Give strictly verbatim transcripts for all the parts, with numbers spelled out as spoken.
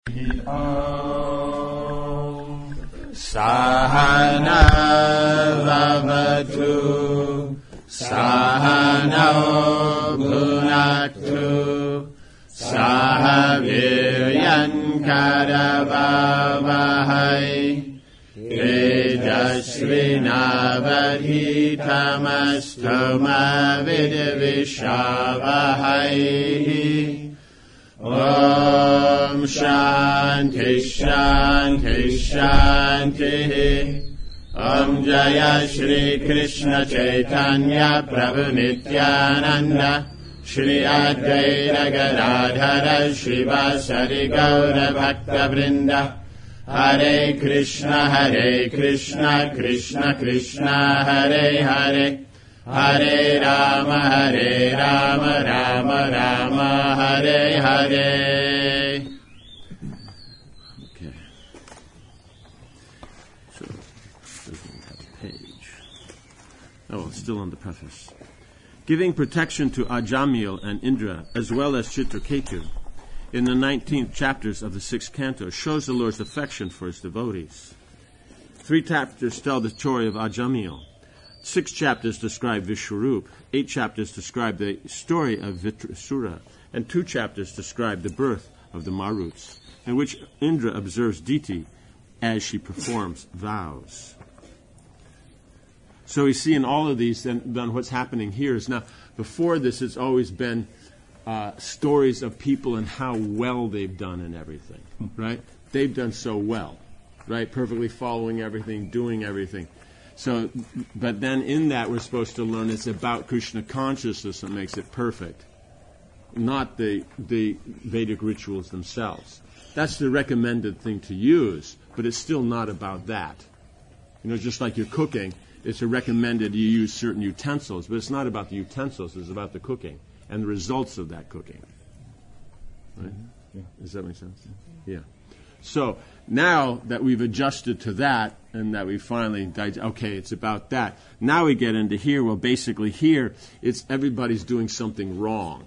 Sahana vavatu Sahana bhunaktu Sahaviryan karavavahai Tejasvinavadhitamastu ma vidvishavahai Om Shanti Shanti Shanti Om Jaya Shri Krishna Chaitanya Prabhu Nityananda Shri Advaita Gadadhara Shivasari Gaura Bhakta Vrinda Hare Krishna Hare Krishna Krishna Krishna Hare Hare Hare Rama Hare Rama Rama Rama Hare Hare. Okay. So, doesn't have a page. Oh, it's still on the preface. Giving protection to Ajamil and Indra, as well as Chitraketu, in the nineteenth chapters of the sixth canto, shows the Lord's affection for his devotees. Three chapters tell the story of Ajamil. Six chapters describe Vishwarup, eight chapters describe the story of Vitrasura, and two chapters describe the birth of the Maruts, in which Indra observes Diti as she performs vows. So we see in all of these, then, then what's happening here is now, before this, it's always been uh, stories of people and how well they've done in everything, right? They've done so well, right? Perfectly following everything, doing everything. So, but then in that we're supposed to learn it's about Krishna consciousness that makes it perfect, not the the Vedic rituals themselves. That's the recommended thing to use, but it's still not about that. You know, just like you're cooking, it's a recommended you use certain utensils, but it's not about the utensils, it's about the cooking and the results of that cooking. Right? Mm-hmm. Yeah. Does that make sense? Yeah. yeah. So now that we've adjusted to that and that we finally, dig- okay, it's about that. Now we get into here. Well, basically here, it's everybody's doing something wrong.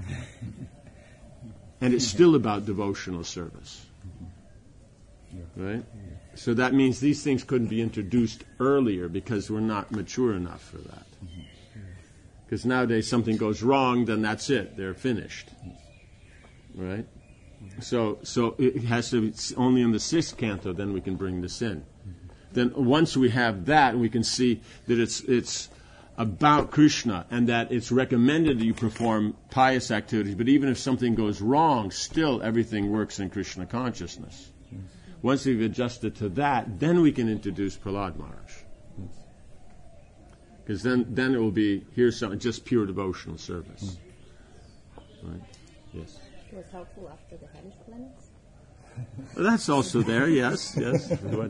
And it's still about devotional service. Right? So that means these things couldn't be introduced earlier because we're not mature enough for that. Because nowadays something goes wrong, then that's it. They're finished. Right? So so it has to be only in the sixth canto, then we can bring this in. Then once we have that, we can see that it's it's about Krishna and that it's recommended that you perform pious activities, but even if something goes wrong, still everything works in Krishna consciousness. Once we've adjusted to that, then we can introduce Prahlad Maharaj. Because then, then it will be, here's something, just pure devotional service. Right? Yes. It was helpful after the hellish planets? Well, that's also there, yes, yes. What?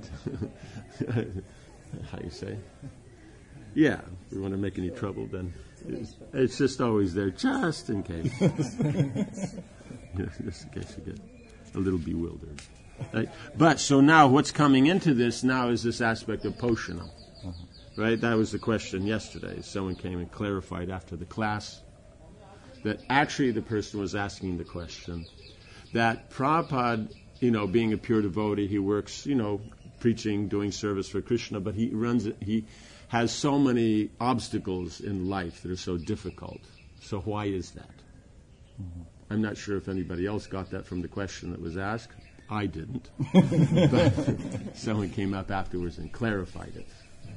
How you say? Yeah, if we want to make any trouble, then it's, it's just always there, just in case. Just in case you get a little bewildered. Right? But, so now what's coming into this now is this aspect of Poshanam. Right? That was the question yesterday. Someone came and clarified after the class that actually the person was asking the question that Prabhupada, you know, being a pure devotee, he works, you know, preaching, doing service for Krishna, but he runs, he has so many obstacles in life that are so difficult. So why is that? Mm-hmm. I'm not sure if anybody else got that from the question that was asked. I didn't. But someone came up afterwards and clarified it.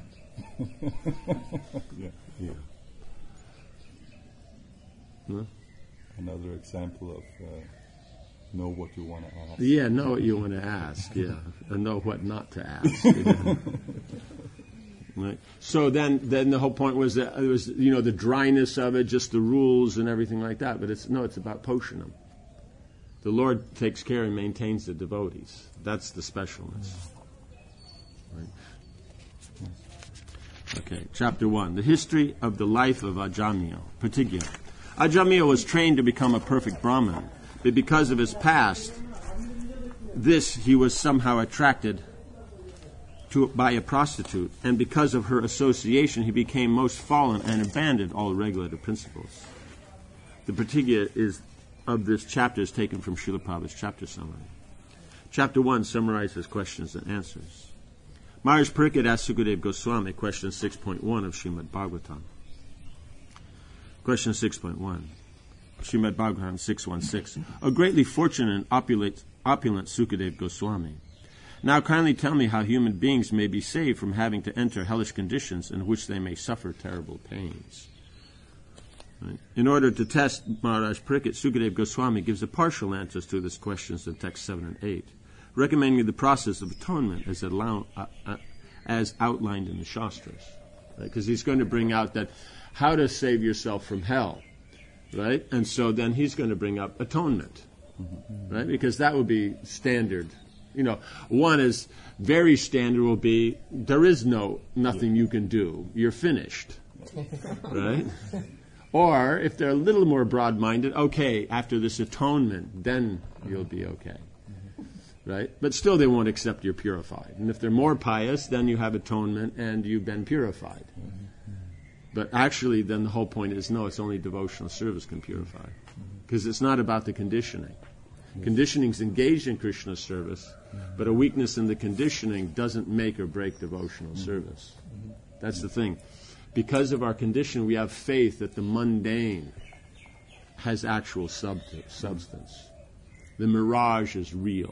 yeah. Yeah. Huh? Another example of uh, know what you want to ask. Yeah, know what you want to ask, yeah. And know what not to ask. Yeah. Right. So then, then the whole point was that it was, you know, the dryness of it, just the rules and everything like that. But it's no, it's about Poshanam. The Lord takes care and maintains the devotees. That's the specialness. Right. Okay, chapter one. The history of the life of Ajamil. Pratigya. Ajamil was trained to become a perfect Brahmin, but because of his past, this he was somehow attracted to by a prostitute, and because of her association, he became most fallen and abandoned all regulative principles. The Pratigya is of this chapter is taken from Srila Prabhupada's chapter summary. Chapter one summarizes questions and answers. Maharaj Parikshit asked Sukadeva Goswami, question six point one of Srimad Bhagavatam. Question six point one. Srimad Bhagavatam six sixteen. O greatly fortunate and opulent, opulent Sukadeva Goswami, now kindly tell me how human beings may be saved from having to enter hellish conditions in which they may suffer terrible pains. Right. In order to test Maharaj Parikshit, Sukadeva Goswami gives a partial answers to these questions in text seven and eight, recommending the process of atonement as, allow, uh, uh, as outlined in the Shastras. Because right? he's going to bring out that how to save yourself from hell, right? And so then he's going to bring up atonement, mm-hmm. right? Because that would be standard. You know, one is very standard will be there is no nothing you can do. You're finished, right? Or if they're a little more broad-minded, okay, after this atonement, then you'll be okay, right? But still, they won't accept you're purified. And if they're more pious, then you have atonement and you've been purified. But actually, then the whole point is, no, it's only devotional service can purify. Because it's not about the conditioning. Conditioning is engaged in Krishna service, but a weakness in the conditioning doesn't make or break devotional service. That's the thing. Because of our condition, we have faith that the mundane has actual sub- substance. The mirage is real.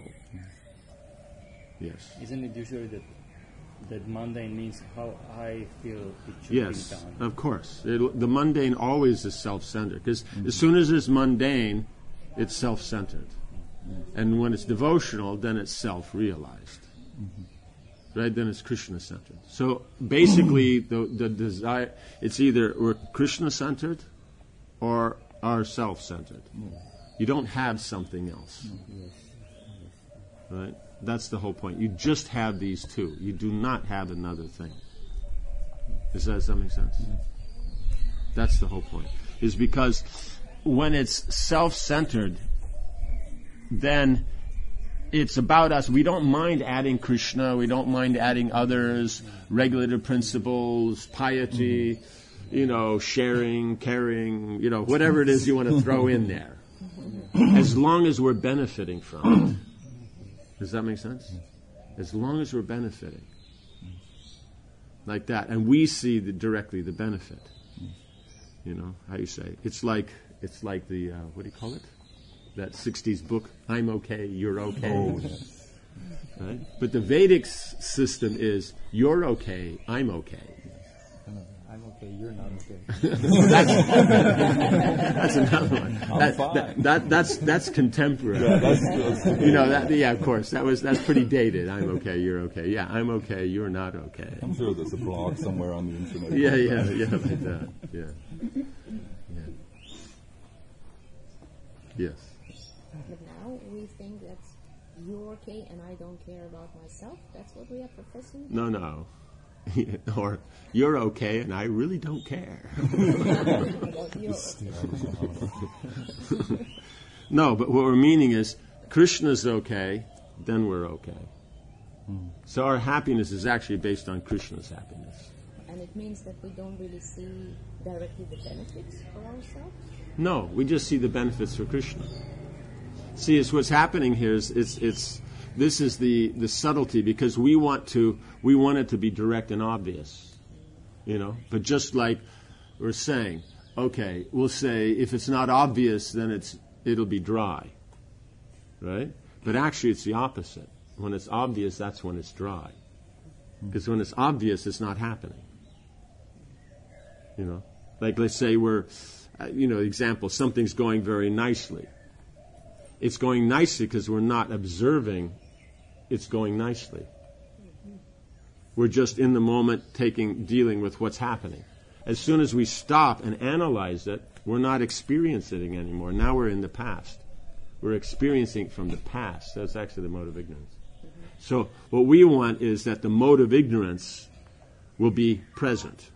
Yes. Isn't it usually that that mundane means how I feel it should yes, be done? Yes, of course. It, the mundane always is self-centered. Because mm-hmm. as soon as it's mundane, it's self-centered. Mm-hmm. And when it's devotional, then it's self-realized. Mm-hmm. Right? Then it's Krishna-centered. So basically, the, the desire, it's either we're Krishna-centered or are self-centered. Mm-hmm. You don't have something else. Mm-hmm. Right? That's the whole point. You just have these two. You do not have another thing. Does that, does that make sense? Mm-hmm. That's the whole point. Is because when it's self-centered, then it's about us. We don't mind adding Krishna. We don't mind adding others, regulative principles, piety, mm-hmm. you know, sharing, caring, you know, whatever it is you want to throw in there. As long as we're benefiting from it. Does that make sense? As long as we're benefiting. Like that. And we see the, directly the benefit. You know, how you say. It's like, it's like the, uh, what do you call it? That sixties book, I'm okay, you're okay. Oh. Right? But the Vedic s- system is, you're okay, I'm okay. I'm okay, you're not okay. that's, that's another one. That, that, that, that's that's contemporary. Yeah, that's, that's, you know that. Yeah, of course. That was that's pretty dated. I'm okay, you're okay. Yeah, I'm okay, you're not okay. I'm sure there's a blog somewhere on the internet. Yeah, yeah, yeah, like that. Yeah. Yeah. Yes. But now we think that you're okay and I don't care about myself. That's what we are professing? No, no. Or you're okay and I really don't care. No, but what we're meaning is Krishna's okay, then we're okay. Hmm. So our happiness is actually based on Krishna's happiness. And it means that we don't really see directly the benefits for ourselves? No, we just see the benefits for Krishna. See, it's what's happening here is it's it's this is the, the subtlety, because we want to we want it to be direct and obvious. You know? But just like we're saying, okay, we'll say if it's not obvious, then it's it'll be dry. Right? But actually it's the opposite. When it's obvious, that's when it's dry. Because when it's obvious, it's not happening. You know? Like let's say we're uh, you know, example, something's going very nicely. It's going nicely because we're not observing it's going nicely. We're just in the moment taking, dealing with what's happening. As soon as we stop and analyze it, we're not experiencing it anymore. Now we're in the past. We're experiencing it from the past. That's actually the mode of ignorance. So what we want is that the mode of ignorance will be present,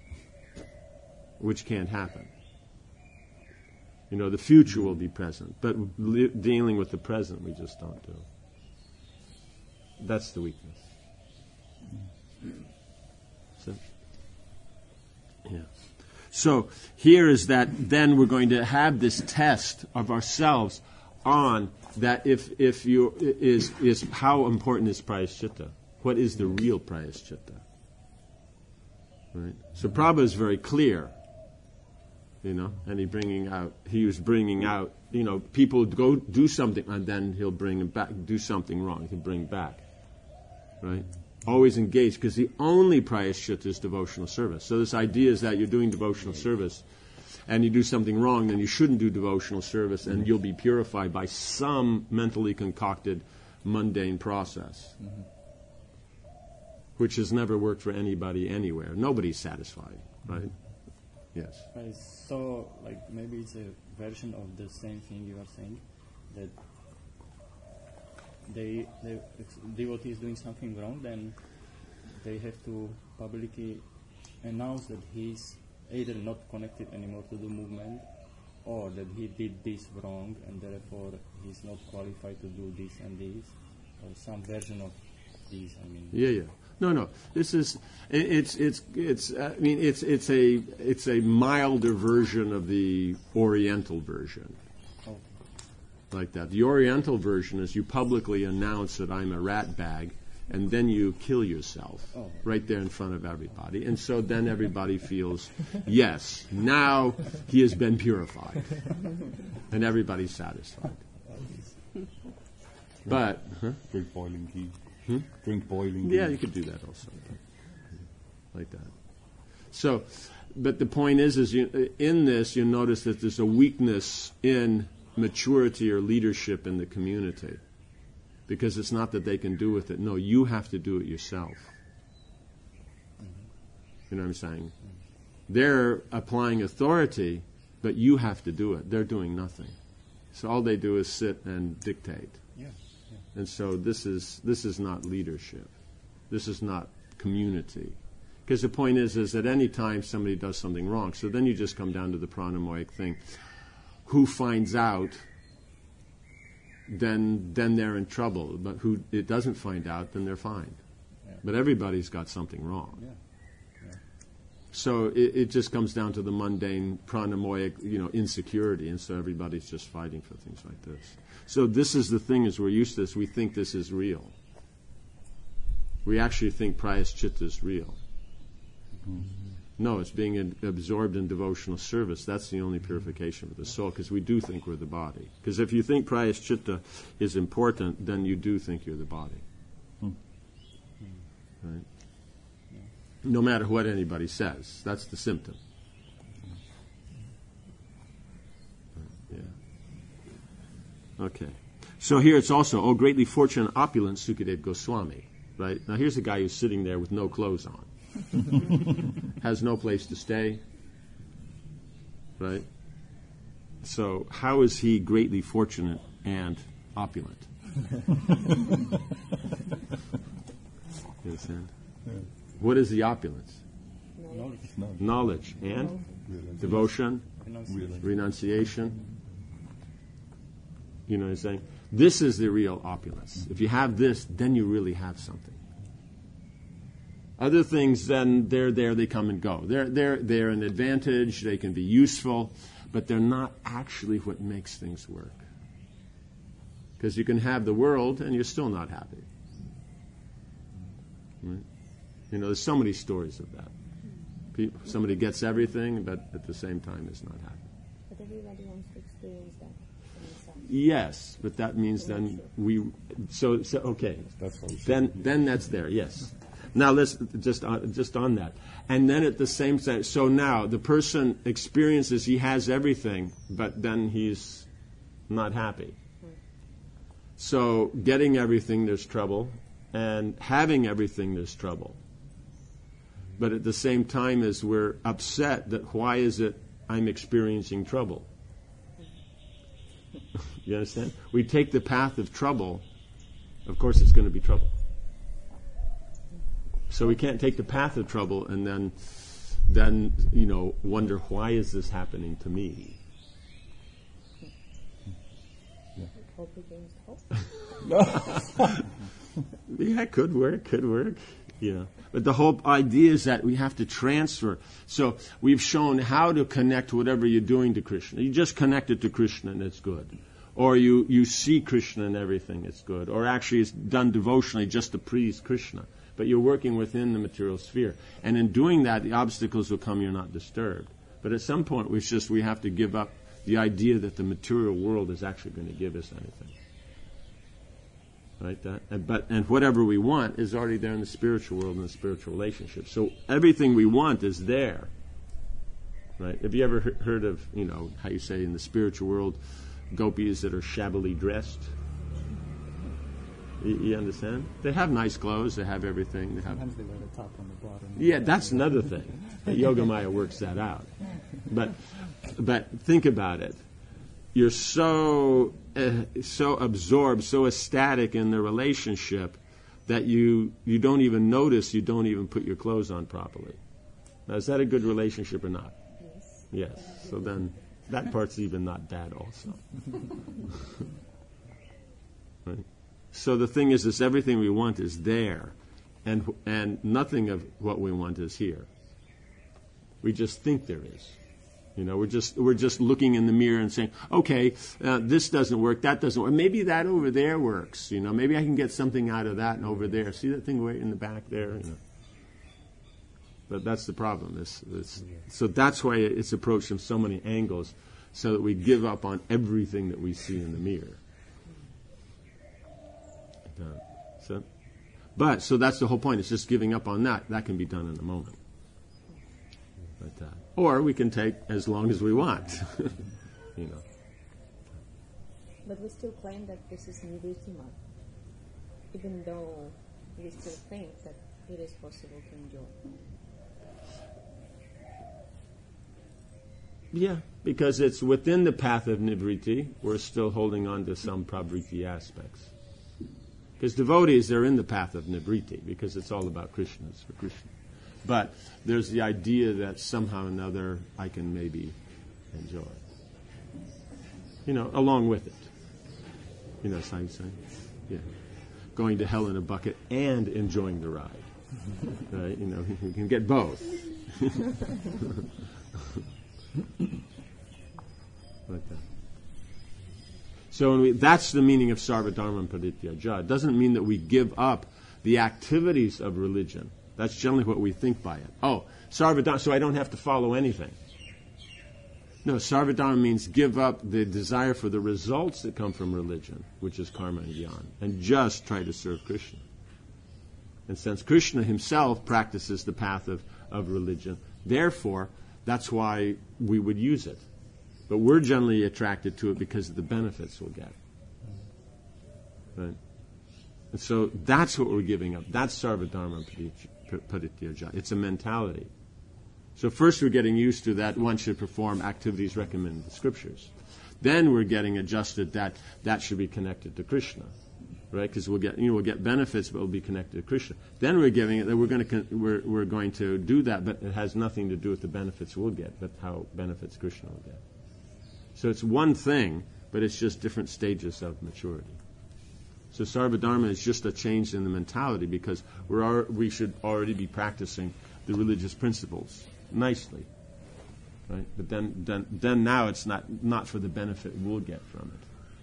which can't happen. You know, the future will be present, but li- dealing with the present, we just don't do. That's the weakness. So, yeah. So here is that then we're going to have this test of ourselves. on that if if you is is how important is prayaschitta? What is the real prayaschitta? Right. So Prabhupada is very clear, you know, and he bringing out he was bringing out, you know, people go do something and then he'll bring them back, do something wrong, he'll bring back, right? Always engaged, because the only prayaschitta is devotional service. So this idea is that you're doing devotional service and you do something wrong, then you shouldn't do devotional service, and you'll be purified by some mentally concocted, mundane process, mm-hmm. which has never worked for anybody anywhere. Nobody's satisfied, right? Yes. I saw, like, maybe it's a version of the same thing you are saying, that they, the devotee is doing something wrong, then they have to publicly announce that he's either not connected anymore to the movement, or that he did this wrong and therefore he's not qualified to do this and this, or some version of these. I mean, yeah, yeah. No, no. This is it, it's it's it's. I mean, it's it's a it's a milder version of the Oriental version. okay. Like that. The Oriental version is you publicly announce that I'm a rat bag, and then you kill yourself Oh. right there in front of everybody. And so then everybody feels, yes, now he has been purified. And everybody's satisfied. But, huh? Drink boiling ghee. Hmm? Drink boiling ghee. Yeah, you could do that also. Like that. So, but the point is, is you, in this, you notice that there's a weakness in maturity or leadership in the community. Because it's not that they can do with it. No, you have to do it yourself. You know what I'm saying? They're applying authority, but you have to do it. They're doing nothing. So all they do is sit and dictate. Yeah, yeah. And so this is this is not leadership. This is not community. Because the point is, is at any time somebody does something wrong. So then you just come down to the pranamoyic thing. Who finds out, then then they're in trouble. But who it doesn't find out, then they're fine. Yeah. But everybody's got something wrong. Yeah. Yeah. So it, it just comes down to the mundane pranamoyic, you know, insecurity, and so everybody's just fighting for things like this. So this is the thing: is we're used to this. We think this is real. We actually think prayaschitta is real. Mm-hmm. No, it's being in, absorbed in devotional service. That's the only purification of the soul, because we do think we're the body. Because if you think prayaschitta is important, then you do think you're the body. Hmm. Right? No matter what anybody says. That's the symptom. Yeah. Okay. So here it's also, oh, greatly fortunate and opulent Sukadeva Goswami. Right? Now here's a guy who's sitting there with no clothes on. Has no place to stay. Right? So how is he greatly fortunate and opulent? You understand? Yeah. What is the opulence? Knowledge. No. Knowledge and Realization. devotion, Renunciation. renunciation. You know what I'm saying? This is the real opulence. If you have this, then you really have something. Other things, then they're there, they come and go. They're, they're, they're an advantage, they can be useful, but they're not actually what makes things work. Because you can have the world and you're still not happy. Right? You know, there's so many stories of that. People, somebody gets everything, but at the same time is not happy. But everybody wants to experience that for themselves. Yes, but that means then we, so, so okay. That's what we Then, then that's there, yes. Now let's just on, just on that, and then at the same time. So now the person experiences he has everything, but then he's not happy. So getting everything, there's trouble, and having everything, there's trouble. But at the same time, as we're upset that why is it I'm experiencing trouble? You understand? We take the path of trouble. Of course, it's going to be trouble. So we can't take the path of trouble and then, then you know, wonder why is this happening to me? Hope against hope. Yeah, could work, could work. You know, but the whole idea is that we have to transfer. So we've shown how to connect whatever you're doing to Krishna. You just connect it to Krishna and it's good. Or you, you see Krishna in everything, it's good. Or actually it's done devotionally just to please Krishna. But you're working within the material sphere. And in doing that, the obstacles will come, you're not disturbed. But at some point, it's just we have to give up the idea that the material world is actually going to give us anything. Right? That, and, but, and whatever we want is already there in the spiritual world and the spiritual relationship. So everything we want is there. Right? Have you ever he- heard of, you know, how you say in the spiritual world, gopis that are shabbily dressed? You, you understand? They have nice clothes, they have everything. They have Sometimes they wear the top on the bottom. Yeah, that's another thing. Yogamaya works that out. But but think about it. You're so uh, so absorbed, so ecstatic in the relationship that you you don't even notice you don't even put your clothes on properly. Now, is that a good relationship or not? Yes. Yes. So then that part's even not bad also. Right? So the thing is, is everything we want is there, and and nothing of what we want is here. We just think there is. You know, we're just we're just looking in the mirror and saying, okay, uh, this doesn't work, that doesn't work. Maybe that over there works. You know, maybe I can get something out of that and over there. See that thing way in the back there? You know. But that's the problem. It's, it's, so that's why it's approached from so many angles, so that we give up on everything that we see in the mirror. Uh, so, but so that's the whole point. It's just giving up on that. That can be done in a moment. But, uh, or we can take as long as we want. You know. But we still claim that this is nivritti marg, even though we still think that it is possible to enjoy. Yeah, because it's within the path of nivritti. We're still holding on to some pravriti aspects. Because devotees, they're in the path of nivritti, because it's all about Krishna, it's for Krishna. But there's the idea that somehow or another I can maybe enjoy. You know, along with it. You know, that's how you say. Yeah. Going to hell in a bucket and enjoying the ride. Right? You know, you can get both. Like that. So when we, that's the meaning of sarvadharma parityaja. It doesn't mean that we give up the activities of religion. That's generally what we think by it. Oh, sarvadharma, so I don't have to follow anything. No, sarvadharma means give up the desire for the results that come from religion, which is karma and jnana, and just try to serve Krishna. And since Krishna himself practices the path of, of religion, therefore, that's why we would use it. But we're generally attracted to it because of the benefits we'll get. Right? And so that's what we're giving up. That's sarvadharma parityaja. It's a mentality. So first we're getting used to that one should perform activities recommended in the scriptures. Then we're getting adjusted that that should be connected to Krishna. Right? Because we'll get, you know, we'll get benefits, but we'll be connected to Krishna. Then we're giving it that we're going to we're we're going to do that, but it has nothing to do with the benefits we'll get, but how benefits Krishna will get. So it's one thing, but it's just different stages of maturity. So sarvadharma is just a change in the mentality, because we're al- we should already be practicing the religious principles nicely, right? But then then then now it's not not for the benefit we'll get from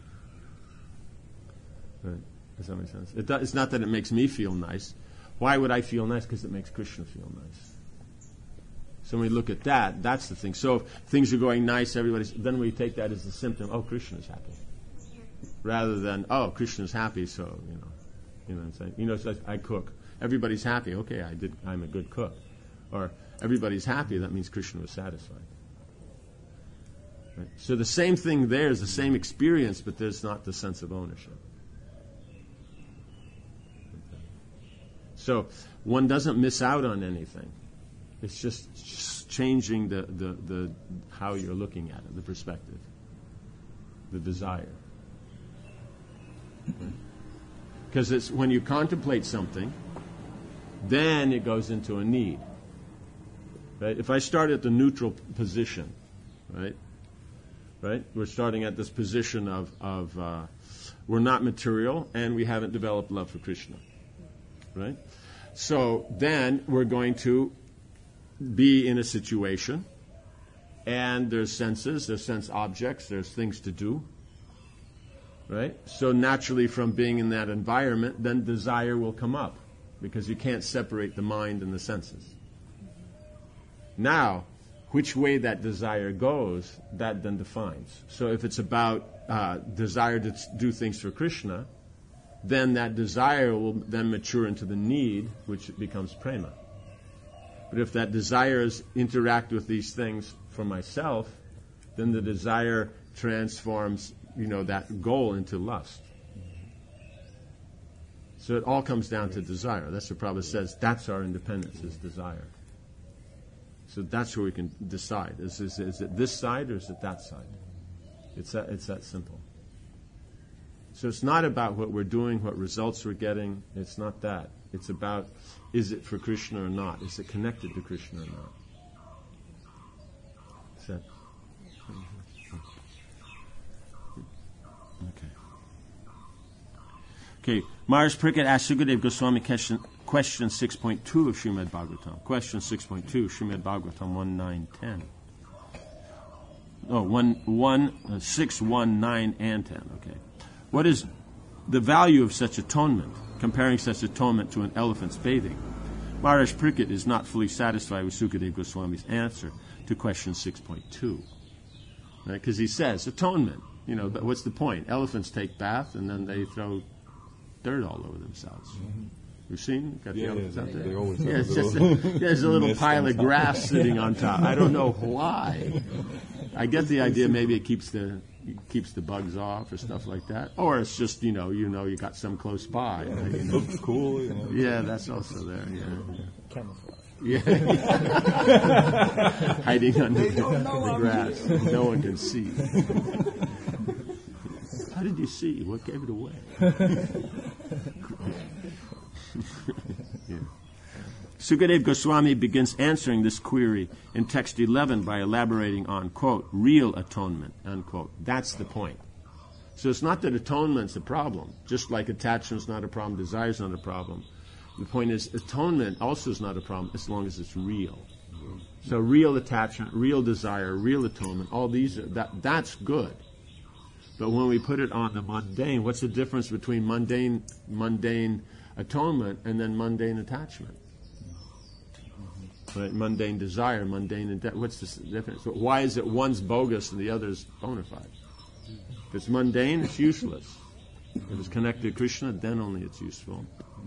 it. Right? Does that make sense? It do, it's not that it makes me feel nice. Why would I feel nice? Because it makes Krishna feel nice. So when we look at that, that's the thing. So if things are going nice, everybody's, then we take that as a symptom. Oh, Krishna's happy, rather than oh, Krishna's happy. So you know, you know what I'm saying. You know, it's like I cook. Everybody's happy. Okay, I did. I'm a good cook. Or everybody's happy. That means Krishna was satisfied. Right? So the same thing there is the same experience, but there's not the sense of ownership. So one doesn't miss out on anything. It's just, just changing the, the, the how you're looking at it, the perspective, the desire. Because it's when you contemplate something, then it goes into a need. Right? If I start at the neutral position, right? Right? We're starting at this position of, of uh, we're not material and we haven't developed love for Krishna. Right? So then we're going to be in a situation, and there's senses, there's sense objects, there's things to do, right? So naturally from being in that environment, then desire will come up because you can't separate the mind and the senses. Now, which way that desire goes, that then defines. So if it's about uh, desire to do things for Krishna, then that desire will then mature into the need, which becomes prema. But if that desire is interact with these things for myself, then the desire transforms, you know, that goal into lust. So it all comes down to desire. That's what Prabhupada says. That's our independence, is desire. So that's where we can decide. Is, is, is it this side or is it that side? It's that, it's that simple. So it's not about what we're doing, what results we're getting. It's not that. It's about, is it for Krishna or not? Is it connected to Krishna or not? Is that? Okay. Okay. Maharaj Parikshit asked Sukadeva Goswami question, question six point two of Srimad Bhagavatam. Question six point two, Srimad Bhagavatam one nine ten. Oh, one, one, uh, six, one, nine, and ten. Okay. What is the value of such atonement, comparing such atonement to an elephant's bathing? Maharaj Parikshit is not fully satisfied with Sukadeva Goswami's answer to question six point two. Because right? He says, atonement, you know, but what's the point? Elephants take bath and then they throw dirt all over themselves. Mm-hmm. You've seen? Got the yeah, elephants yeah, out there? They always yeah, have it's a just little a, there's a little pile of grass sitting on top. I don't know why. I get the idea maybe it keeps the keeps the bugs off or stuff like that. Or it's just, you know, you know you got some close by. Yeah, right, it you know. looks cool, you know. Yeah, that's also there, yeah. Camouflage. Yeah. Hiding under the, the grass. No one can see. How did you see? What gave it away? Yeah. Sukadeva Goswami begins answering this query in text eleven by elaborating on, quote, real atonement, unquote. That's the point. So it's not that atonement's a problem, just like attachment's not a problem, desire's not a problem. The point is, atonement also is not a problem as long as it's real. So real attachment, real desire, real atonement, all these, are, that that's good. But when we put it on the mundane, what's the difference between mundane mundane atonement and then mundane attachment? Right? Mundane desire, mundane, what's the difference? Why is it one's bogus and the other's bona fide? If it's mundane, it's useless. If it's connected to Krishna, then only it's useful.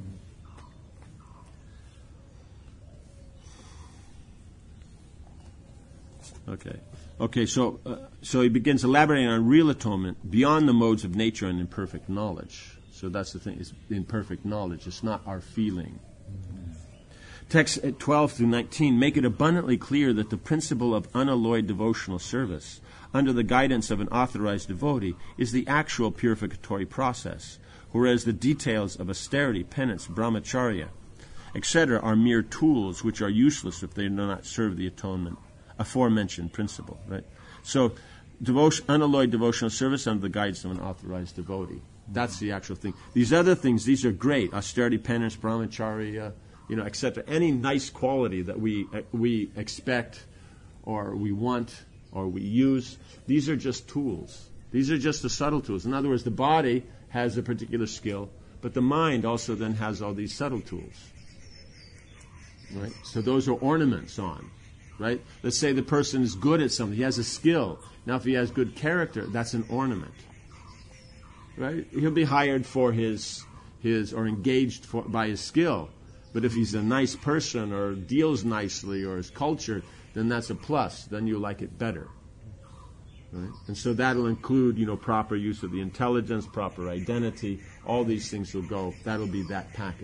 Okay. Okay, so uh, so he begins elaborating on real atonement beyond the modes of nature and imperfect knowledge. So that's the thing, it's imperfect knowledge. It's not our feeling. Mm-hmm. Texts twelve through nineteen make it abundantly clear that the principle of unalloyed devotional service under the guidance of an authorized devotee is the actual purificatory process, whereas the details of austerity, penance, brahmacharya, et cetera are mere tools which are useless if they do not serve the atonement, aforementioned principle. Right? So, devotion, unalloyed devotional service under the guidance of an authorized devotee. That's the actual thing. These other things, these are great. Austerity, penance, brahmacharya, you know, et cetera. Any nice quality that we uh, we expect or we want or we use, these are just tools. These are just the subtle tools. In other words, the body has a particular skill, but the mind also then has all these subtle tools. Right? So those are ornaments on. Right? Let's say the person is good at something. He has a skill. Now, if he has good character, that's an ornament. Right? He'll be hired for his his or engaged for, by his skill. But if he's a nice person or deals nicely or is cultured, then that's a plus. Then you like it better. Right? And so that'll include, you know, proper use of the intelligence, proper identity. All these things will go. That'll be that package.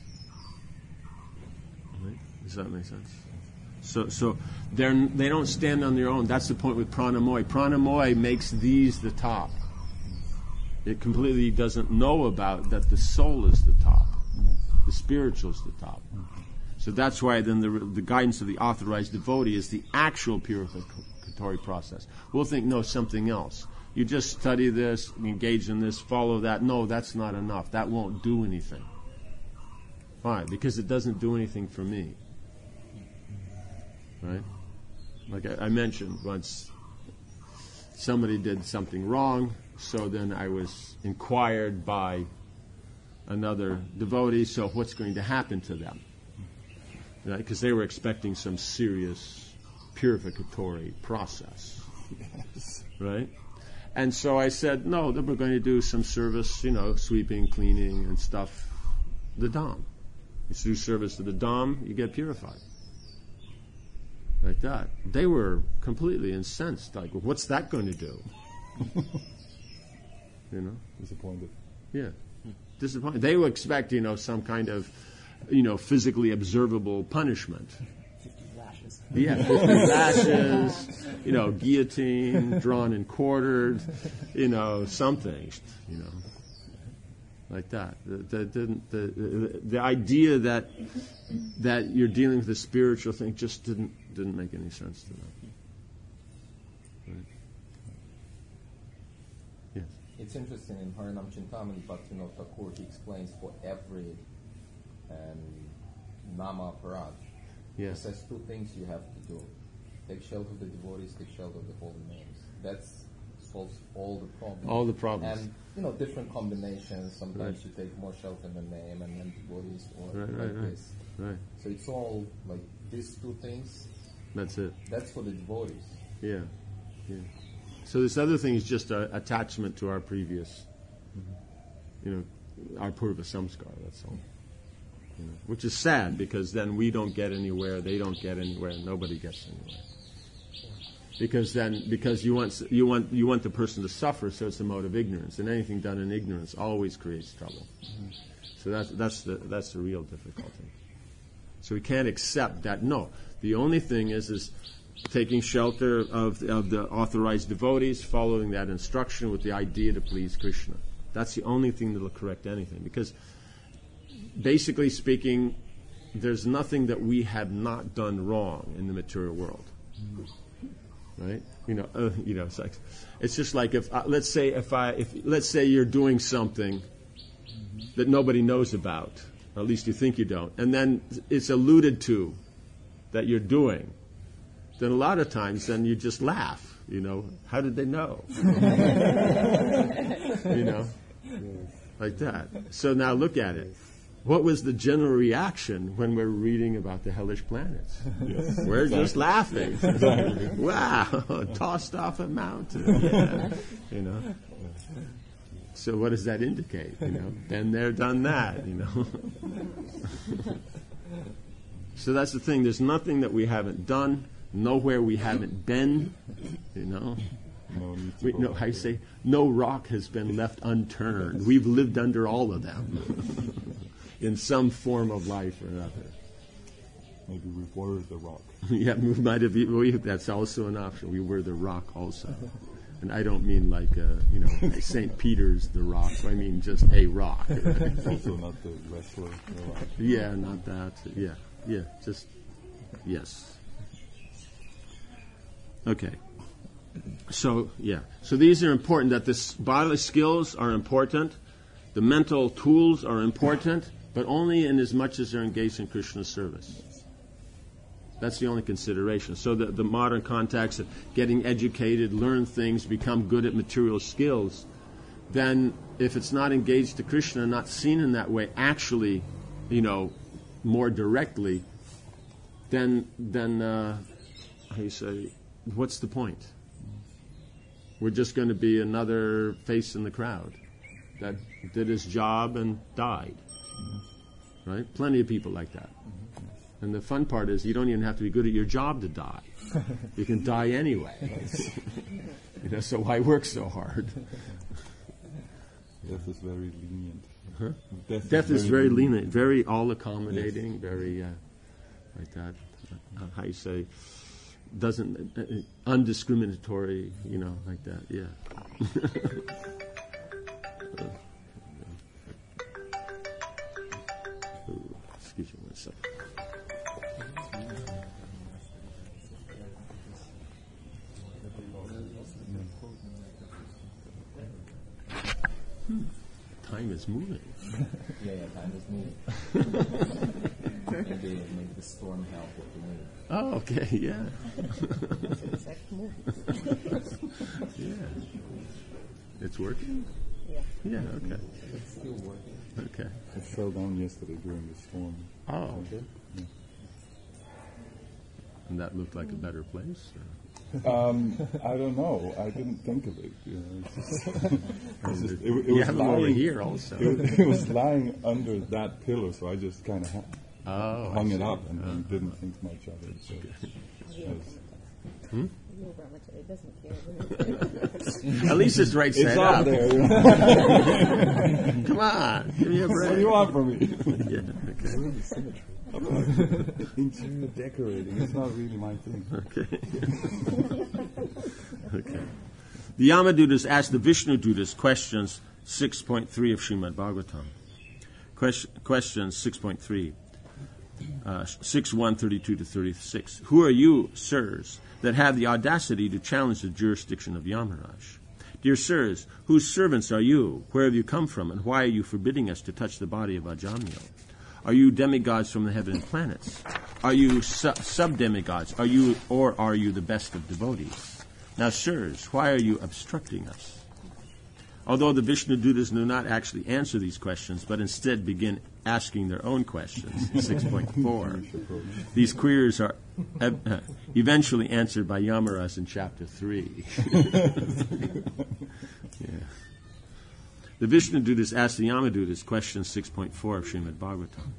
Right? Does that make sense? So, so they're they don't stand on their own. That's the point with pranamoy. Pranamoy makes these the top. It completely doesn't know about that the soul is the top. The spiritual is the top. So that's why then the, the guidance of the authorized devotee is the actual purificatory process. We'll think, no, something else. You just study this, engage in this, follow that. No, that's not enough. That won't do anything. Why? Because it doesn't do anything for me. Right? Like I, I mentioned once, somebody did something wrong, so then I was inquired by another devotee, so what's going to happen to them? Right? Because they were expecting some serious purificatory process. Yes. Right? And so I said, no, that we're going to do some service, you know, sweeping, cleaning, and stuff. The Dham. You do service to the Dham, you get purified. Like that. They were completely incensed. Like, well, what's that going to do? You know? Disappointed. Yeah. Disappointed. They would expect, you know, some kind of, you know, physically observable punishment. fifty lashes. Yeah, fifty lashes, you know, guillotine, drawn and quartered, you know, something, you know, like that. The, the, the, the, the idea that that you're dealing with a spiritual thing just didn't didn't make any sense to them. Right. Yes. It's interesting in Harinam Chintamani, Bhaktivinoda Thakur, he explains for every um, nama aparat. Yes. He says two things you have to do. Take shelter of the devotees, take shelter of the holy names. That solves all the problems. All the problems. And, you know, different combinations. Sometimes Right. you take more shelter in the name and then devotees or Right, like right, right. this. Right. So it's all like these two things. That's it. That's for the devotees. Yeah. Yeah. So this other thing is just a attachment to our previous, you know, our purva samskara, that's all. You know, which is sad because then we don't get anywhere, they don't get anywhere, nobody gets anywhere. Because then, because you want you want you want the person to suffer, so it's a mode of ignorance, and anything done in ignorance always creates trouble. Mm-hmm. So that's that's the that's the real difficulty. So we can't accept that. No, the only thing is is taking shelter of of the authorized devotees, following that instruction with the idea to please Krishna. That's the only thing that will correct anything, because basically speaking, there's nothing that we have not done wrong in the material world, right? You know, uh, you know, it's like, it's just like if uh, let's say if I if let's say you're doing something that nobody knows about, or at least you think you don't, and then it's alluded to that you're doing, then a lot of times then you just laugh. You know, how did they know? You know, like that. So now look at it. What was the general reaction when we're reading about the hellish planets? Yes. We're just laughing. Wow, tossed off a mountain. Yeah. You know. So what does that indicate? You know, been there, done that. You know. So that's the thing. There's nothing that we haven't done. Nowhere we haven't been. You know. No need to We, go no, back how you there. say? No rock has been left unturned. We've lived under all of them. In some form of life or another. Maybe we were the rock. Yeah, we might have. We, that's also an option. We were the rock also, and I don't mean like uh, you know Saint Peter's the rock. I mean just a rock. Also not the wrestler. The rock. Yeah, not that. Yeah, yeah, just yes. Okay. So yeah, so these are important. That the bodily skills are important, the mental tools are important. But only in as much as they're engaged in Krishna's service. That's the only consideration. So the, the modern context of getting educated, learn things, become good at material skills, then if it's not engaged to Krishna, not seen in that way, actually, you know, more directly, then, then uh, how do you say, what's the point? We're just going to be another face in the crowd that did his job and died. Right? Plenty of people like that. And the fun part is you don't even have to be good at your job to die. You can die anyway. You know, so why work so hard? Death is very lenient. Huh? Death, Death is very lenient, very all-accommodating, very uh, like that. Uh, how you say? Doesn't uh, undiscriminatory. You know, like that. Yeah. Excuse me one second. Hmm. Time is moving. Yeah, yeah, time is moving. Maybe make the storm help what we need. Oh, okay, yeah. Exact move. Yeah. It's working? Yeah. Yeah, okay. It's still working. Okay. It fell down yesterday during the storm. Oh. Okay. And that looked like a better place? Or? Um, I don't know. I didn't think of it. You know, it's just, it's just, it, it You was have them over lying here also. It was, it was lying under that pillar, so I just kind of ha- Oh, hung I it see. up and, and didn't think much of it. So Zero Yes. Hmm? Zero parameter. It doesn't care. At least it's right it's side up up. there. You know? Come on, give me a break. What do you want from me? Yeah, okay. Interior decorating. It's not really my thing. Okay. Okay. The Yamadutas asked the Vishnu Dutas questions six point three of Srimad Bhagavatam. Question, question six point three, uh, six one thirty-two to thirty-six. Who are you, sirs, that have the audacity to challenge the jurisdiction of Yamaraj? Dear sirs, whose servants are you? Where have you come from? And why are you forbidding us to touch the body of Ajamil? Are you demigods from the heavenly planets? Are you su- sub-demigods? Are you, or are you the best of devotees? Now, sirs, why are you obstructing us? Although the Vishnu Dutas do not actually answer these questions, but instead begin asking their own questions, six point four, these queries are uh, uh, eventually answered by Yamaraj in chapter three. Yeah. The Vishnu Dutas asked the Yamadutas question six point four of Srimad Bhagavatam.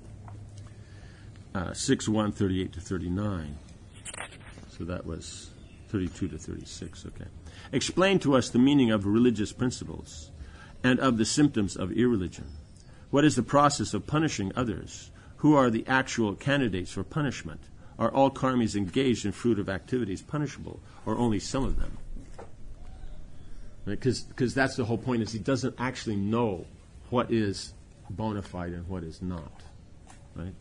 Uh, six one thirty-eight to thirty-nine. So that was thirty-two to thirty-six, okay. Explain to us the meaning of religious principles and of the symptoms of irreligion. What is the process of punishing others? Who are the actual candidates for punishment? Are all karmis engaged in fruitive activities punishable, or only some of them? Because right? that's the whole point, is he doesn't actually know what is bona fide and what is not. Right?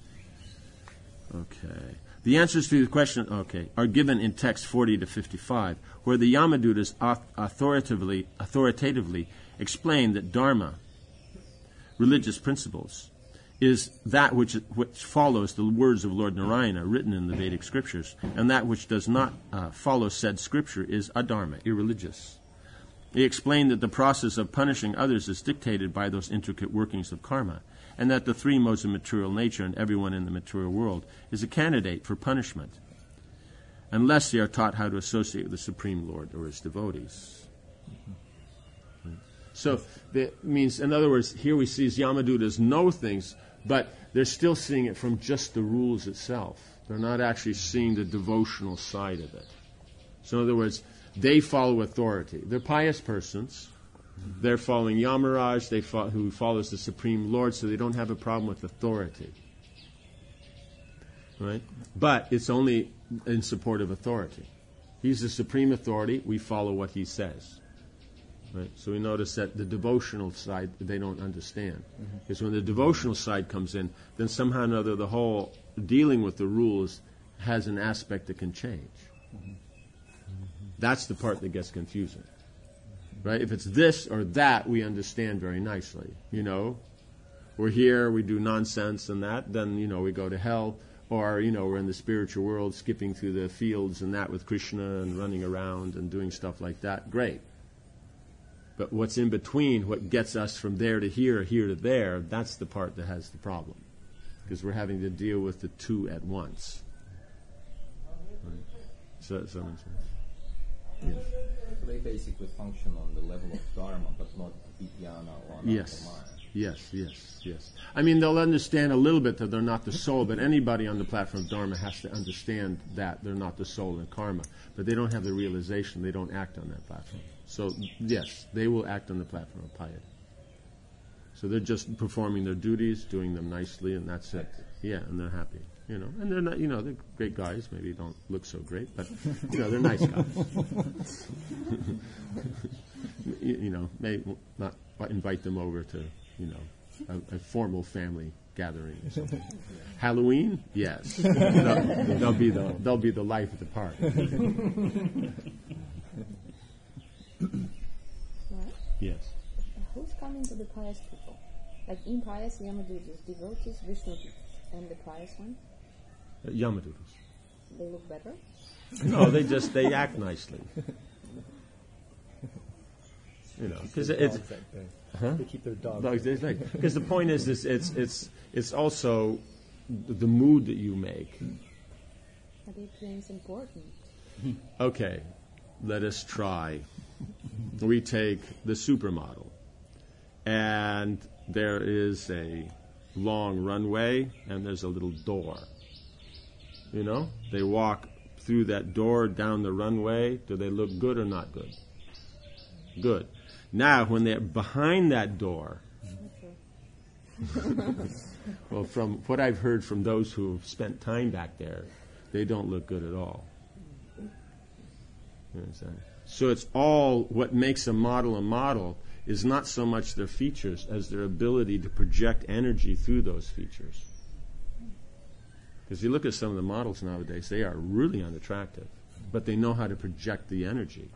Okay. The answers to the question, okay, are given in text forty to fifty-five, where the Yamadutas authoritatively, authoritatively explain that Dharma, religious principles, is that which, which follows the words of Lord Narayana written in the Vedic scriptures, and that which does not uh, follow said scripture is adharma, irreligious. He explained that the process of punishing others is dictated by those intricate workings of karma, and that the three modes of material nature and everyone in the material world is a candidate for punishment, unless they are taught how to associate with the Supreme Lord or his devotees. Mm-hmm. So that means, in other words, here we see Yamadutas know things, but they're still seeing it from just the rules itself. They're not actually seeing the devotional side of it. So in other words, they follow authority. They're pious persons. They're following Yamaraj, they fo- who follows the Supreme Lord, so they don't have a problem with authority. Right? But it's only in support of authority. He's the supreme authority, we follow what he says. Right? So we notice that the devotional side, they don't understand. Mm-hmm. Because when the devotional side comes in, then somehow or another the whole dealing with the rules has an aspect that can change. Mm-hmm. That's the part that gets confusing. Right? If it's this or that, we understand very nicely. You know, we're here, we do nonsense and that, then, you know, we go to hell. Or, you know, we're in the spiritual world, skipping through the fields and that with Krishna and running around and doing stuff like that. Great. But what's in between, what gets us from there to here, here to there, that's the part that has the problem. Because we're having to deal with the two at once. Right. So, so yes. So they basically function on the level of Dharma, but not Vijnana or Anandamaya. Yes. Yes, yes, yes. I mean, they'll understand a little bit that they're not the soul, but anybody on the platform of Dharma has to understand that they're not the soul in karma. But they don't have the realization, they don't act on that platform. So, yes, they will act on the platform of piety. So they're just performing their duties, doing them nicely, and that's it. Yeah, and they're happy. You know, and they're not, you know, they're great guys. Maybe don't look so great, but, you know, they're nice guys. you, you know, may not invite them over to, you know, a, a formal family gathering or something. Halloween? Yes. they'll, they'll be the they'll be the life of the party. Right? Yes. Who's coming to the pious people? Like impious Yamadutas, devotees, Vishnu, and the pious one? Uh, Yamadutas. They look better? No, they just they act nicely. You know, Keep because their it's dogs at bay. Huh? They keep their dogs. Dogs, it's like- because the point is, is it's it's it's also th- the mood that you make. But it seems important. Okay, let us try. We take the supermodel, and there is a long runway, and there's a little door. You know, they walk through that door down the runway. Do they look good or not good? Good. Now, when they're behind that door, well, from what I've heard from those who have spent time back there, they don't look good at all. You understand? So it's all what makes a model a model is not so much their features as their ability to project energy through those features. Because you look at some of the models nowadays, they are really unattractive, but they know how to project the energy.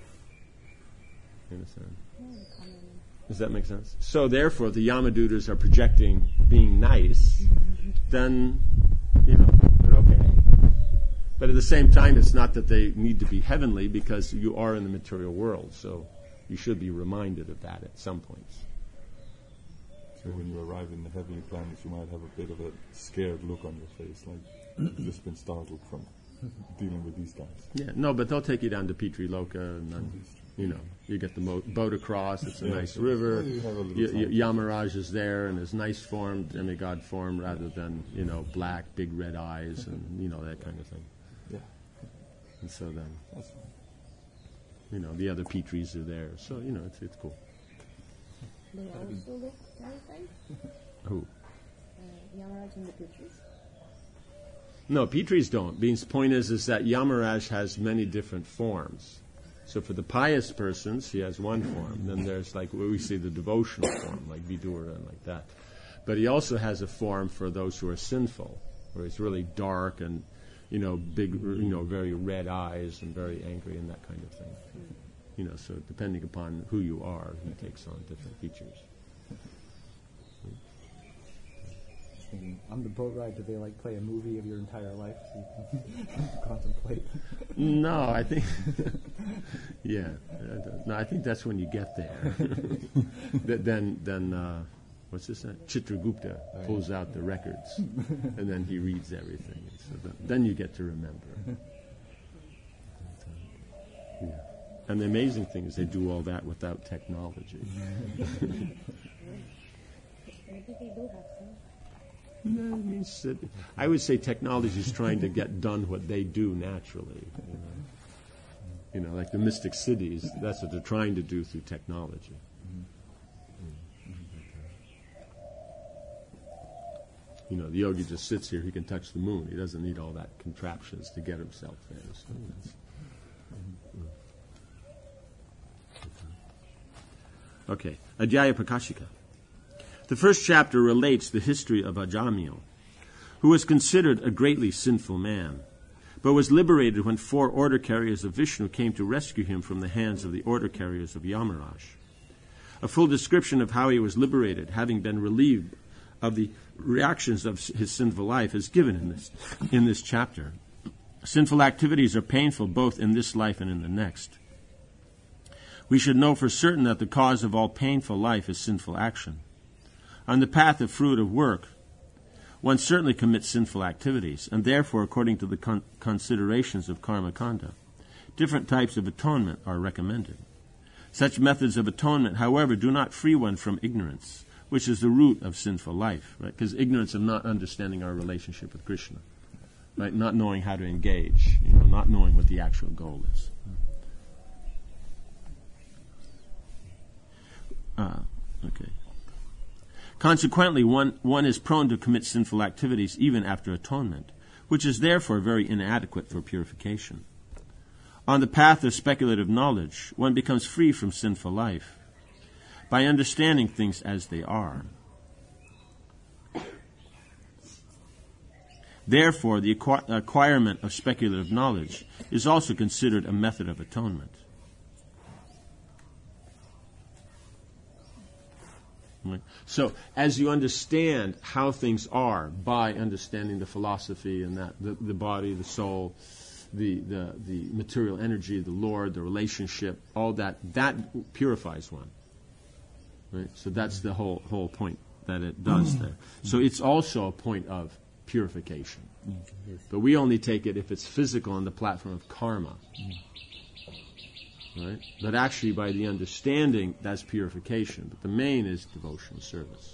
You understand? Does that make sense? So therefore, if the Yamadutas are projecting being nice, then, you know, they're okay. But at the same time, it's not that they need to be heavenly, because you are in the material world, so you should be reminded of that at some points. So when you arrive in the heavenly planets, you might have a bit of a scared look on your face, like you've just been startled from dealing with these guys. Yeah, no, but they'll take you down to Petri Loka, and then, you know, you get the mo- boat across. It's a Yeah, nice so river. you have a little Y- y- time. Yamaraj is there in his nice form, demigod form, rather than, you know, black, big red eyes, and, you know, that kind of thing. Yeah, And so then, that's fine. you know, the other Petries are there. So, you know, it's it's cool. They also look terrified. Who? Uh, Yamaraj and the Petries. No, Petries don't. The point is, is that Yamaraj has many different forms. So for the pious persons, he has one form. Then there's like what we see the devotional form, like Vidura and like that. But he also has a form for those who are sinful, where he's really dark and, you know, big, you know, very red eyes and very angry and that kind of thing. You know, so depending upon who you are, he takes on different features. Thinking, on the boat ride, do they like play a movie of your entire life so you can contemplate? No, I think, yeah, no, I think that's when you get there. Th- then, then, uh, what's this? Uh, Chitragupta pulls out the records, and then he reads everything. And so then, then you get to remember. Yeah. And the amazing thing is they do all that without technology. Maybe they do have some. No, it means that I would say technology is trying to get done what they do naturally. You know, you know, like the mystic cities, that's what they're trying to do through technology. You know, the yogi just sits here, he can touch the moon. He doesn't need all that contraptions to get himself there. So that's, okay, Adhyaya Prakashika. The first chapter relates the history of Ajamil, who was considered a greatly sinful man, but was liberated when four order carriers of Vishnu came to rescue him from the hands of the order carriers of Yamaraj. A full description of how he was liberated, having been relieved of the reactions of his sinful life, is given in this, in this chapter. Sinful activities are painful both in this life and in the next. We should know for certain that the cause of all painful life is sinful action. On the path of fruit of work, one certainly commits sinful activities, and therefore, according to the con- considerations of karma kanda, different types of atonement are recommended. Such methods of atonement, however, do not free one from ignorance, which is the root of sinful life, right? Because ignorance of not understanding our relationship with Krishna, right? Not knowing how to engage, you know, not knowing what the actual goal is. Uh, okay. Consequently, one, one is prone to commit sinful activities even after atonement, which is therefore very inadequate for purification. On the path of speculative knowledge, one becomes free from sinful life by understanding things as they are. Therefore, the acqu- acquirement of speculative knowledge is also considered a method of atonement. So, as you understand how things are by understanding the philosophy and that the, the body, the soul, the, the, the material energy, the Lord, the relationship, all that, that purifies one. Right? So that's the whole whole point that it does there. So it's also a point of purification. But we only take it if it's physical on the platform of karma. Right? But actually by the understanding, that's purification. But the main is devotional service.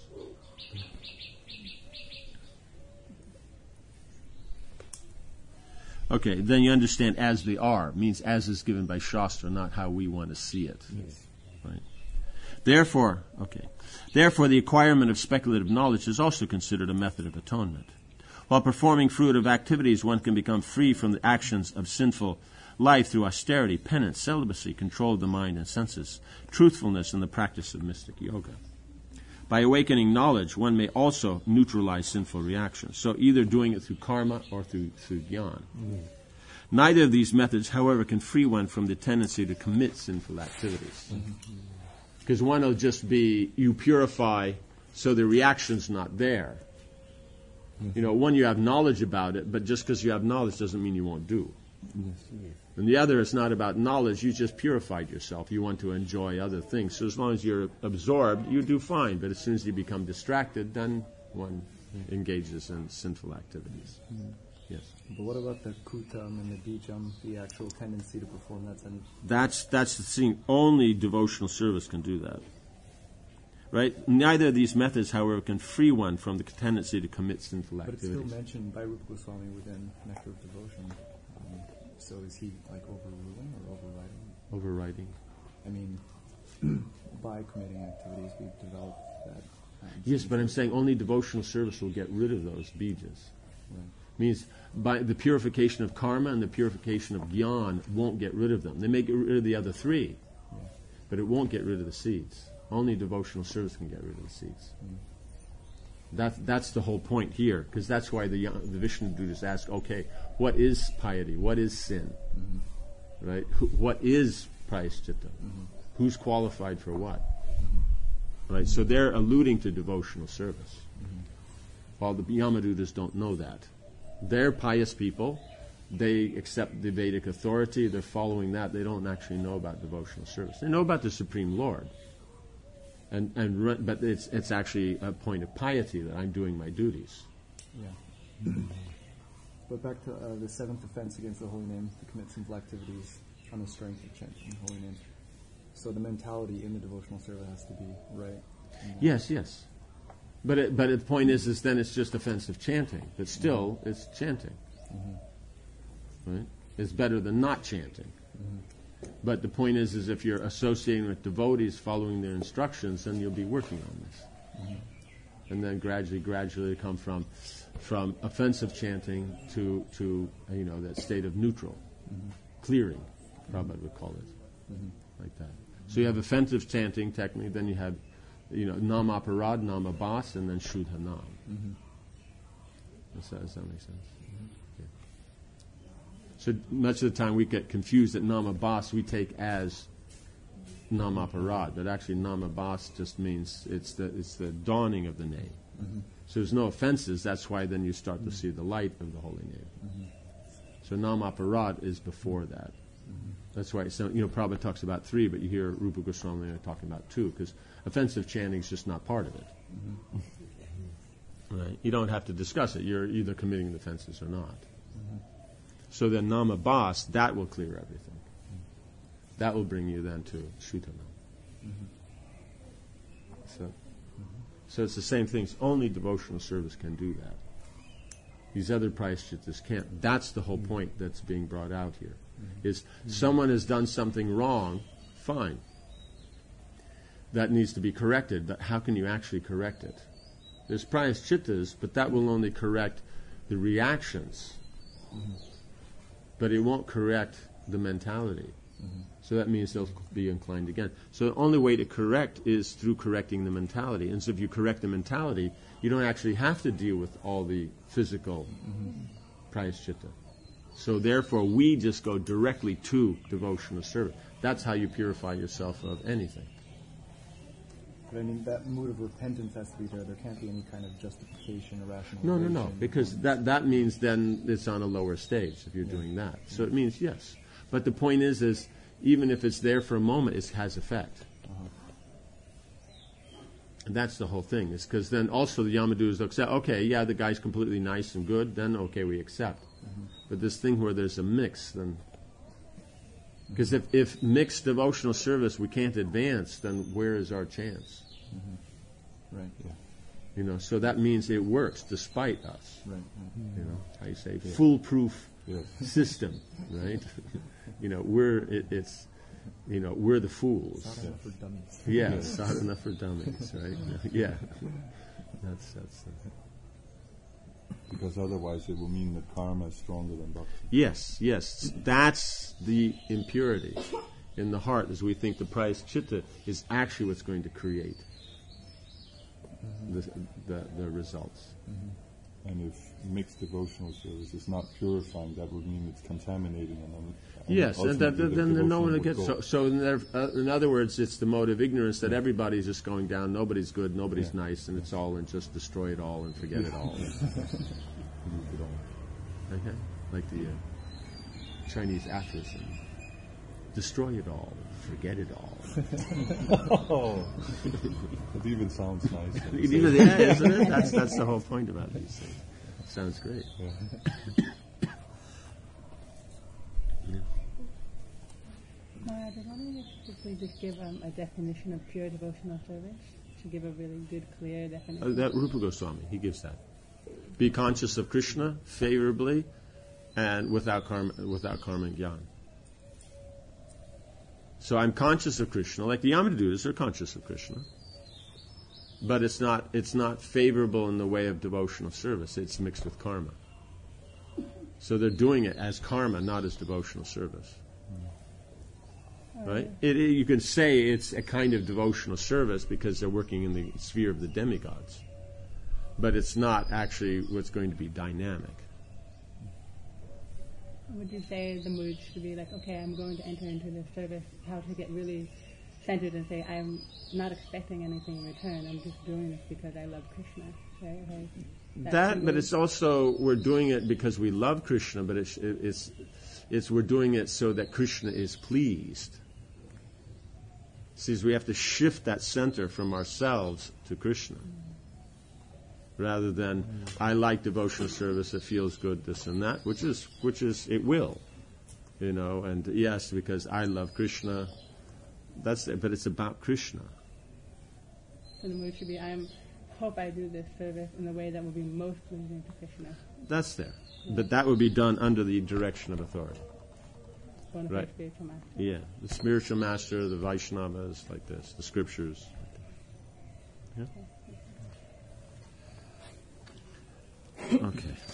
Okay, then you understand as they are. Means as is given by Shastra, not how we want to see it. Yes. Right? Therefore, okay. Therefore, the acquirement of speculative knowledge is also considered a method of atonement. While performing fruitive activities, one can become free from the actions of sinful life through austerity, penance, celibacy, control of the mind and senses, truthfulness, and the practice of mystic yoga. By awakening knowledge, one may also neutralize sinful reactions. So either doing it through karma or through, through jnana. Mm. Neither of these methods, however, can free one from the tendency to commit sinful activities. Because mm-hmm. one will just be, you purify so the reaction's not there. Mm-hmm. You know, one, you have knowledge about it, but just because you have knowledge doesn't mean you won't do. Yes. Yes. And the other is not about knowledge, you just purified yourself. You want to enjoy other things. So as long as you're absorbed, you do fine. But as soon as you become distracted, then one engages in sinful activities. Mm-hmm. Yes. But what about the kutam and the bijam, the actual tendency to perform that? Ten- that's, that's the thing. Only devotional service can do that. Right? Neither of these methods, however, can free one from the tendency to commit sinful but activities. But it's still mentioned by Rupa Goswami within Nectar of Devotion. Um, so is he like overruling or overriding? Overriding. I mean, by committing activities, we've developed that. Um, yes, but I'm saying only devotional service will get rid of those bijas. Right. Means by the purification of karma and the purification of jnana won't get rid of them. They may get rid of the other three, yeah. but it won't get rid of the seeds. Only devotional service can get rid of the seeds. Mm. That, that's the whole point here, because that's why the, the Vishnu Dutas ask, okay, what is piety? What is sin? Mm-hmm. Right? Who, what is prayaschitta? Mm-hmm. Who's qualified for what? Mm-hmm. Right? So they're alluding to devotional service. Mm-hmm. While the Yamadutas don't know that. They're pious people. They accept the Vedic authority. They're following that. They don't actually know about devotional service. They know about the Supreme Lord. And, and re- but it's it's actually a point of piety that I'm doing my duties. Yeah. But back to uh, the seventh offense against the holy name, to commit sinful activities on the strength of chanting the holy name. So the mentality in the devotional service has to be right. Yes, yes. But it, but the point is, is then it's just offensive chanting. But still, mm-hmm. it's chanting. Mm-hmm. Right? It's better than not chanting. Mm-hmm. But the point is, is if you're associating with devotees, following their instructions, then you'll be working on this. Mm-hmm. And then gradually, gradually come from from offensive chanting to, to uh, you know, that state of neutral, mm-hmm. clearing, Prabhupada would call it, mm-hmm. like that. So you have offensive chanting technique, then you have, you know, nam aparad, nam abas, and then shuddha nam. Mm-hmm. Does, that, does that make sense? Mm-hmm. Yeah. So much of the time we get confused that nam abas we take as nam aparad, but actually nam abas just means it's the it's the dawning of the name. Mm-hmm. So there's no offenses. That's why then you start mm-hmm. to see the light of the holy name. Mm-hmm. So nam aparad is before that. Mm-hmm. That's why, so, you know, Prabhupada talks about three, but you hear Rupa Goswami talking about two, because offensive chanting is just not part of it. Mm-hmm. Right? You don't have to discuss it. You're either committing the offenses or not. Mm-hmm. So then Nama Bas, that will clear everything. Mm-hmm. That will bring you then to Shuddhanam. Mm-hmm. So, mm-hmm. so it's the same things. Only devotional service can do that. These other prayaschitas can't. That's the whole point that's being brought out here. Mm-hmm. Is mm-hmm. someone has done something wrong, fine. That needs to be corrected, but how can you actually correct it? There's prayaschitas, but that will only correct the reactions. Mm-hmm. But it won't correct the mentality. Mm-hmm. So that means they'll be inclined again. So the only way to correct is through correcting the mentality. And so if you correct the mentality, you don't actually have to deal with all the physical mm-hmm. prayaschitta. So therefore, we just go directly to devotional service. That's how you purify yourself of anything. But I mean, that mood of repentance has to be there. There can't be any kind of justification or No, rationalization. no, no, because that, that means then it's on a lower stage if you're doing that. So it means yes. But the point is, is even if it's there for a moment, it has effect. Uh-huh. And that's the whole thing, is because then also the Yamadutas look, say, okay, yeah, the guy's completely nice and good, then okay, we accept. Mm-hmm. But this thing where there's a mix, then... Because if, if mixed devotional service we can't advance, then where is our chance? Mm-hmm. Right. Yeah. You know, so that means it works despite us. Right. right. You know, how you say, Yeah. foolproof Yes. system, right? You know, we're it, it's, you know, we're the fools. Not enough for dummies. Yeah, it's not enough for dummies, right? Yeah, that's that's. Uh, Because otherwise it will mean that karma is stronger than bhakti. yes, yes, that's the impurity in the heart, as we think the prayaschitta is actually what's going to create Mm-hmm. the, the the results. Mm-hmm. And if mixed devotional service is not purifying, that would mean it's contaminating. And, and Yes, and that, ultimately then the then no one devotion gets would so. go. So in, there, uh, in other words, it's the mode of ignorance that everybody's just going down. Nobody's good, nobody's Yeah. nice, and it's all and just destroy it all and forget it all. Leave it all. Okay, like the uh, Chinese aphorism: destroy it all, forget it all. Oh, it even sounds nice. when you say it. Yeah, isn't it? That's that's the whole point about these things. Sounds great. Yeah. Maharaj, I was wondering if you could just give um, a definition of pure devotional service, to give a really good, clear definition. Uh, that Rupa Goswami, he gives that. Be conscious of Krishna favorably, and without karma, without karma and jnana. So I'm conscious of Krishna, like the Yamadutas are conscious of Krishna, but it's not it's not favorable in the way of devotional service. It's mixed with karma. So they're doing it as karma, not as devotional service. Right? It, it, you can say it's a kind of devotional service because they're working in the sphere of the demigods. But it's not actually what's going to be dynamic. Would you say the mood should be like, okay, I'm going to enter into this service, how to get really centered and say, I'm not expecting anything in return, I'm just doing this because I love Krishna. Right? Right? That's That, the but mood. it's also, we're doing it because we love Krishna, but it's, it's, it's we're doing it so that Krishna is pleased. See, we have to shift that center from ourselves to Krishna. Rather than, I like devotional service, it feels good, this and that, which is, which is, it will. You know, and yes, because I love Krishna, that's it, but it's about Krishna. So the mood should be, I hope I do this service in the way that will be most pleasing to Krishna. That's there. But that would be done under the direction of authority. Bona fide Right. spiritual master. Yeah, the spiritual master, the Vaishnavas, like this, the scriptures. Yeah? Okay.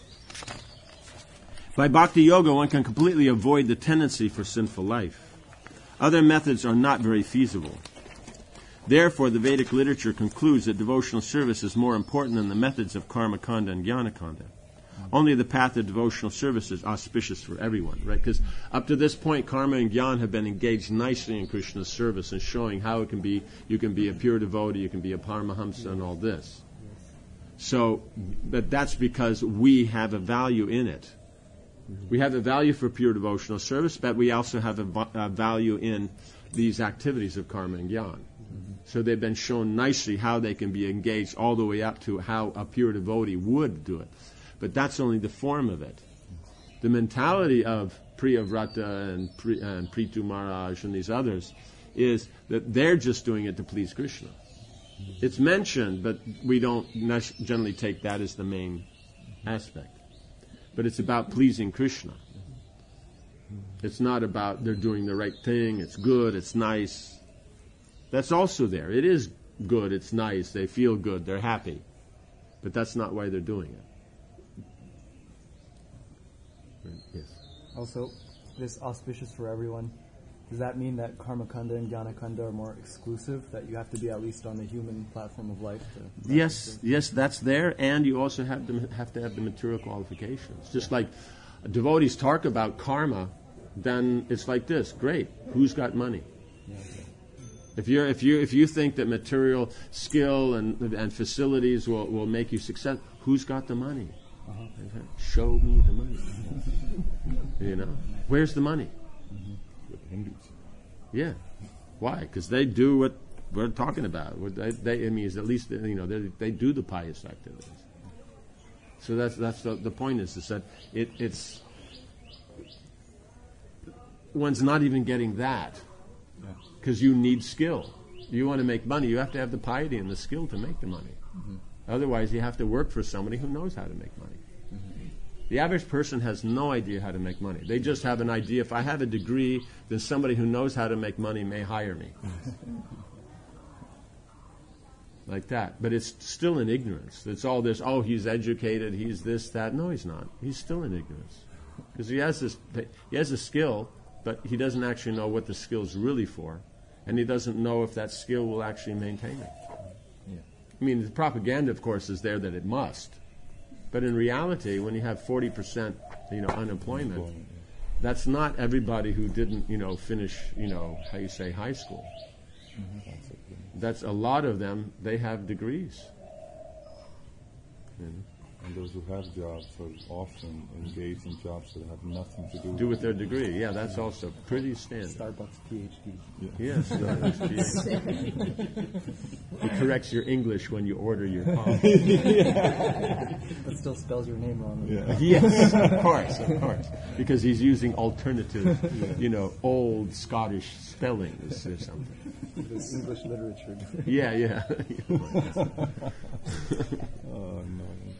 By bhakti yoga, one can completely avoid the tendency for sinful life. Other methods are not very feasible. Therefore, the Vedic literature concludes that devotional service is more important than the methods of karma kanda and jnana kanda. Only the path of devotional service is auspicious for everyone, right? Because up to this point, karma and jnana have been engaged nicely in Krishna's service and showing how it can be, you can be a pure devotee, you can be a paramahamsa and all this. So, but that's because we have a value in it. We have a value for pure devotional service, but we also have a, va- a value in these activities of karma and jnana. So they've been shown nicely how they can be engaged all the way up to how a pure devotee would do it. But that's only the form of it. The mentality of Priyavrata and, Pri, and Prithu Maharaj and these others is that they're just doing it to please Krishna. It's mentioned, but we don't generally take that as the main aspect. But it's about pleasing Krishna. It's not about they're doing the right thing, it's good, it's nice. That's also there. It is good, it's nice, they feel good, they're happy. But that's not why they're doing it. Yes. Also, this auspicious for everyone, does that mean that karma kanda and jnana kanda are more exclusive, that you have to be at least on the human platform of life to Yes, yes, that's there, and you also have to have to have the material qualifications. Just like devotees talk about karma, then it's like this: great, who's got money? Yeah, okay. If you if you if you think that material skill and and facilities will, will make you successful, who's got the money? Uh-huh. Show me the money. You know, where's the money? With the Hindus. Yeah, why? Because they do what we're talking about. What they, they I mean, is at least you know they they do the pious activities. So that's that's the, the point is is that it it's one's not even getting that. Because you need skill. You want to make money, you have to have the piety and the skill to make the money. Mm-hmm. Otherwise, you have to work for somebody who knows how to make money. Mm-hmm. The average person has no idea how to make money. They just have an idea, if I have a degree, then somebody who knows how to make money may hire me. Like that. But it's still in ignorance. It's all this, oh, he's educated, he's this, that. No, he's not. He's still in ignorance. Because he has this, he has a skill, but he doesn't actually know what the skill's really for. And he doesn't know if that skill will actually maintain it. Yeah. I mean, the propaganda, of course, is there that it must. But in reality, when you have forty percent, you know, unemployment, yeah. That's not everybody who didn't, you know, finish, you know, how you say, high school. Mm-hmm. That's a lot of them, they have degrees. You know? And those who have jobs are often engaged in jobs that have nothing to do, do with their degree. Yeah, that's also pretty standard. Starbucks PhD. Yeah. Yes, Starbucks PhD. It corrects your English when you order your coffee. Yeah. But still spells your name wrong. Yeah. Yes, of course, of course. Because he's using alternative, yeah. you know, old Scottish spellings or something. This English literature. Yeah, yeah. Oh, no.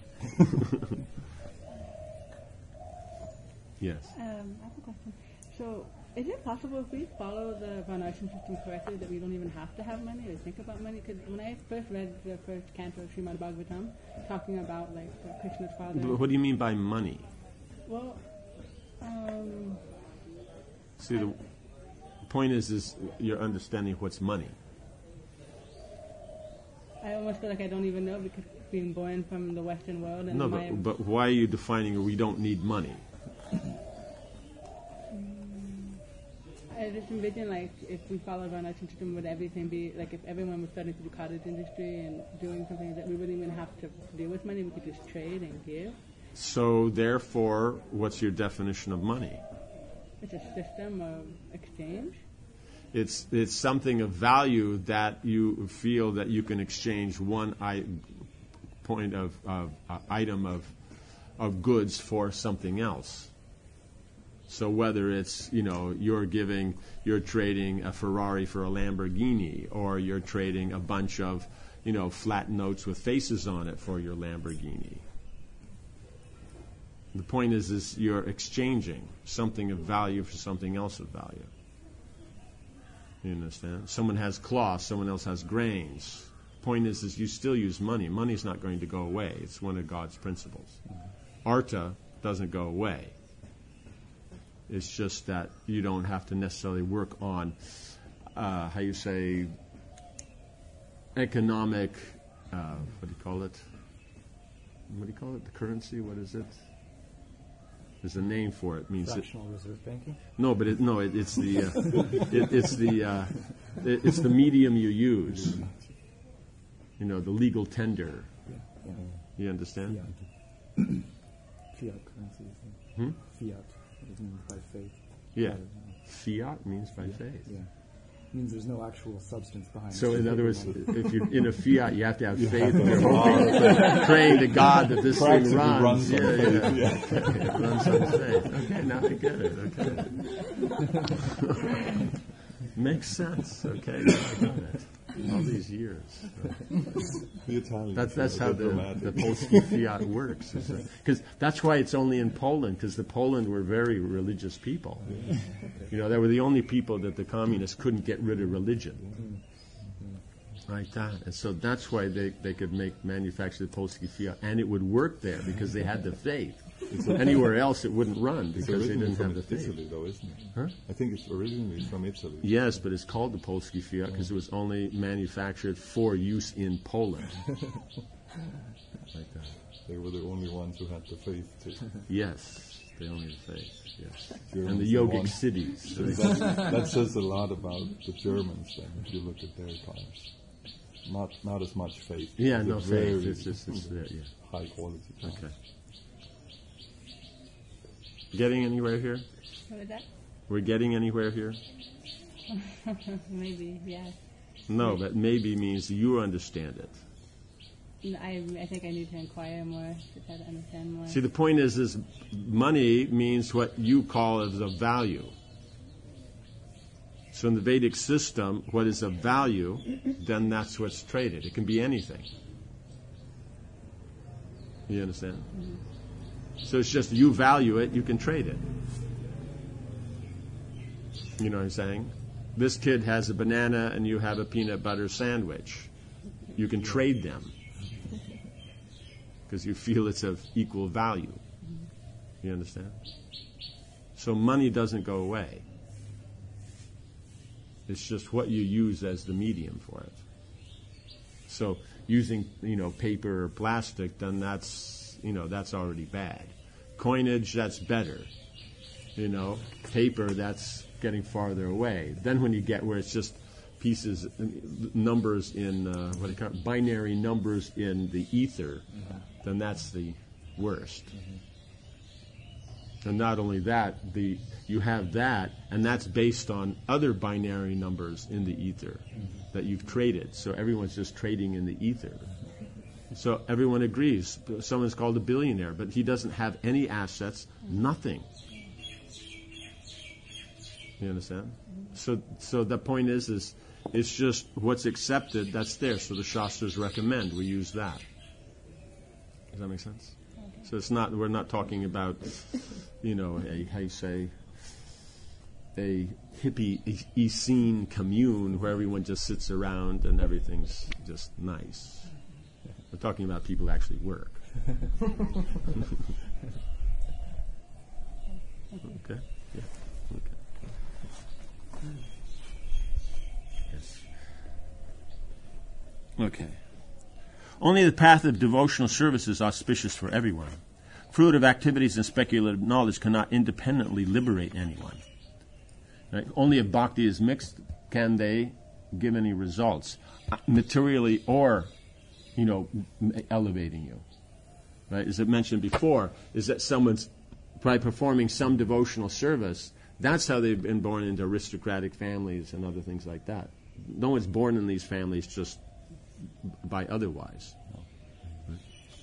Yes. Um, I have a question. So, is it possible if we follow the Varnashram system correctly that we don't even have to have money or think about money? Because when I first read the first canto of Srimad Bhagavatam, talking about like uh, Krishna's father. But what do you mean by money? Well, um, see, the point is, is your understanding of what's money. I almost feel like I don't even know because being born from the Western world. And no, my but, but why are you defining we don't need money? I just envision like if we followed our national system, would everything be like if everyone was starting to do cottage industry and doing something that we wouldn't even have to deal with money, we could just trade and give? So therefore, what's your definition of money? It's a system of exchange. It's it's something of value that you feel that you can exchange one I, point of, of uh, item of of goods for something else. So whether it's, you know, you're giving, you're trading a Ferrari for a Lamborghini, or you're trading a bunch of, you know, flat notes with faces on it for your Lamborghini. The point is, is you're exchanging something of value for something else of value. You understand? Someone has cloth, someone else has grains. Point is, is you still use money. Money's not going to go away. It's one of God's principles. Mm-hmm. Artha doesn't go away. It's just that you don't have to necessarily work on, uh, how you say, economic, uh, what do you call it? What do you call it? The currency? What is it? There's a name for it. It means fractional it, reserve banking. No, but it, no, it, it's the uh, it, it's the uh, it, it's the medium you use. You know, the legal tender. Yeah. Yeah. You understand? Fiat, Fiat currency. Hmm? Fiat. It means by faith. Yeah. Fiat means by yeah. faith. Yeah. It means there's no actual substance behind it. So in other words, if you're in a fiat, you have to have you faith. Have you're hoping, praying to God that this thing runs. runs yeah, yeah. yeah. yeah. It runs on faith. Okay, now I get it. Okay. Makes sense. Okay, now I got it. All these years. The Italians. That's that's how the, the Polski fiat works. Because that's why it's only in Poland, because the Poland were very religious people. Yeah. You know, they were the only people that the communists couldn't get rid of religion. Like that. And so that's why they, they could make manufacture the Polski fiat. And it would work there because they had the faith. Anywhere else it wouldn't run because they didn't have the faith. It's Italy, though, isn't it? Huh? I think it's originally from Italy. Yes, but it's called the Polski fiat because it was only manufactured for use in Poland. Like that. They were the only ones who had the faith to. Yes, They only have faith. Yes. Germans And the are yogic one. cities. So that, that says a lot about the Germans then, if you look at their times. Not not as much faith. Yeah, It's no a faith. very It's just it's there. Yeah. high quality. time. Okay. Getting anywhere here? What was that? We're getting anywhere here? Maybe, yeah. No, but maybe means you understand it. No, I, I think I need to inquire more to try to understand more. See, the point is, is money means what you call as a value. So in the Vedic system, what is a value, then that's what's traded. It can be anything. You understand? Mm-hmm. So it's just you value it, you can trade it. You know what I'm saying? This kid has a banana and you have a peanut butter sandwich. You can trade them because you feel it's of equal value. You understand? So money doesn't go away. It's just what you use as the medium for it. So using, you know, paper or plastic, then that's, you know, that's already bad. Coinage, that's better. You know, paper, that's getting farther away. Then when you get where it's just pieces, numbers in, uh, what do you call it, binary numbers in the ether, mm-hmm. then that's the worst. Mm-hmm. And not only that, the you have that, and that's based on other binary numbers in the ether mm-hmm. that you've traded. So everyone's just trading in the ether. So everyone agrees. Someone's called a billionaire, but he doesn't have any assets, nothing. You understand? So so the point is, is it's just what's accepted, that's there. So the Shastras recommend we use that. Does that make sense? So it's not, we're not talking about, you know, a, how you say, a hippie Essene commune where everyone just sits around and everything's just nice. We're talking about people who actually work. Okay? Yeah. Okay. Yes. Okay. Only the path of devotional service is auspicious for everyone. Fruit of activities and speculative knowledge cannot independently liberate anyone. Right? Only if bhakti is mixed can they give any results, materially or, you know, elevating you. Right? As I mentioned before, is that someone's, by performing some devotional service, that's how they've been born into aristocratic families and other things like that. No one's born in these families just by otherwise. Right?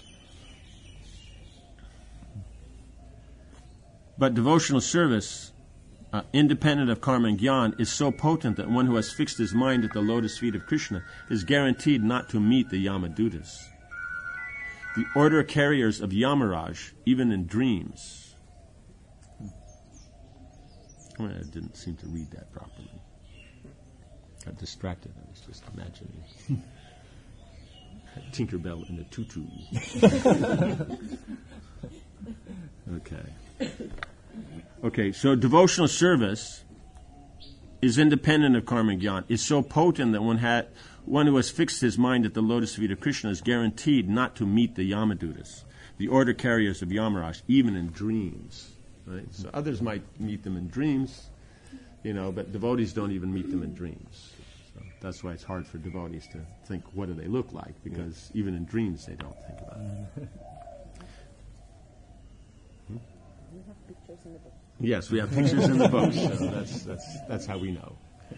But devotional service, uh, independent of karma and jnana, is so potent that one who has fixed his mind at the lotus feet of Krishna is guaranteed not to meet the Yamadutas. The order carriers of Yamaraj, even in dreams. I didn't seem to read that properly. Got distracted. I was just imagining Tinkerbell in a tutu. Okay. Okay, so devotional service is independent of karma and jnana. It's so potent that one had one who has fixed his mind at the lotus feet of Krishna is guaranteed not to meet the Yamadutas, the order carriers of Yamaraj, even in dreams. Right? So others might meet them in dreams, you know, but devotees don't even meet them in dreams. So that's why it's hard for devotees to think, what do they look like? Because yeah. even in dreams they don't think about it. Hmm? We have pictures in the book. Yes, we have pictures in the book, so that's, that's, that's how we know.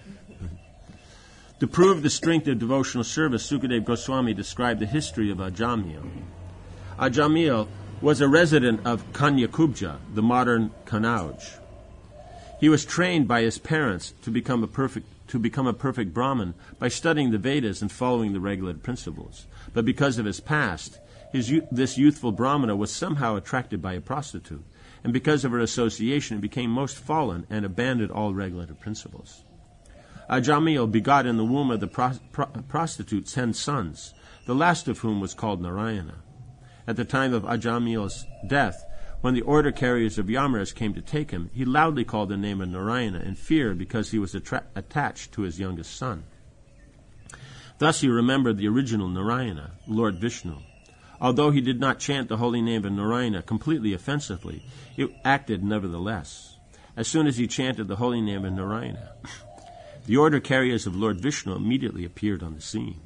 To prove the strength of devotional service, Sukadeva Goswami described the history of Ajamil. Ajamil was a resident of Kanyakubja, the modern Kanauj. He was trained by his parents to become a perfect to become a perfect Brahmin by studying the Vedas and following the regulated principles. But because of his past, his, this youthful Brahmana was somehow attracted by a prostitute, and because of her association, he became most fallen and abandoned all regulated principles. Ajamil begot in the womb of the pro- pro- prostitute ten sons, the last of whom was called Narayana. At the time of Ajamil's death, when the order carriers of Yamaraj came to take him, he loudly called the name of Narayana in fear because he was attra- attached to his youngest son. Thus he remembered the original Narayana, Lord Vishnu. Although he did not chant the holy name of Narayana completely offensively, it acted nevertheless. As soon as he chanted the holy name of Narayana, the order carriers of Lord Vishnu immediately appeared on the scene.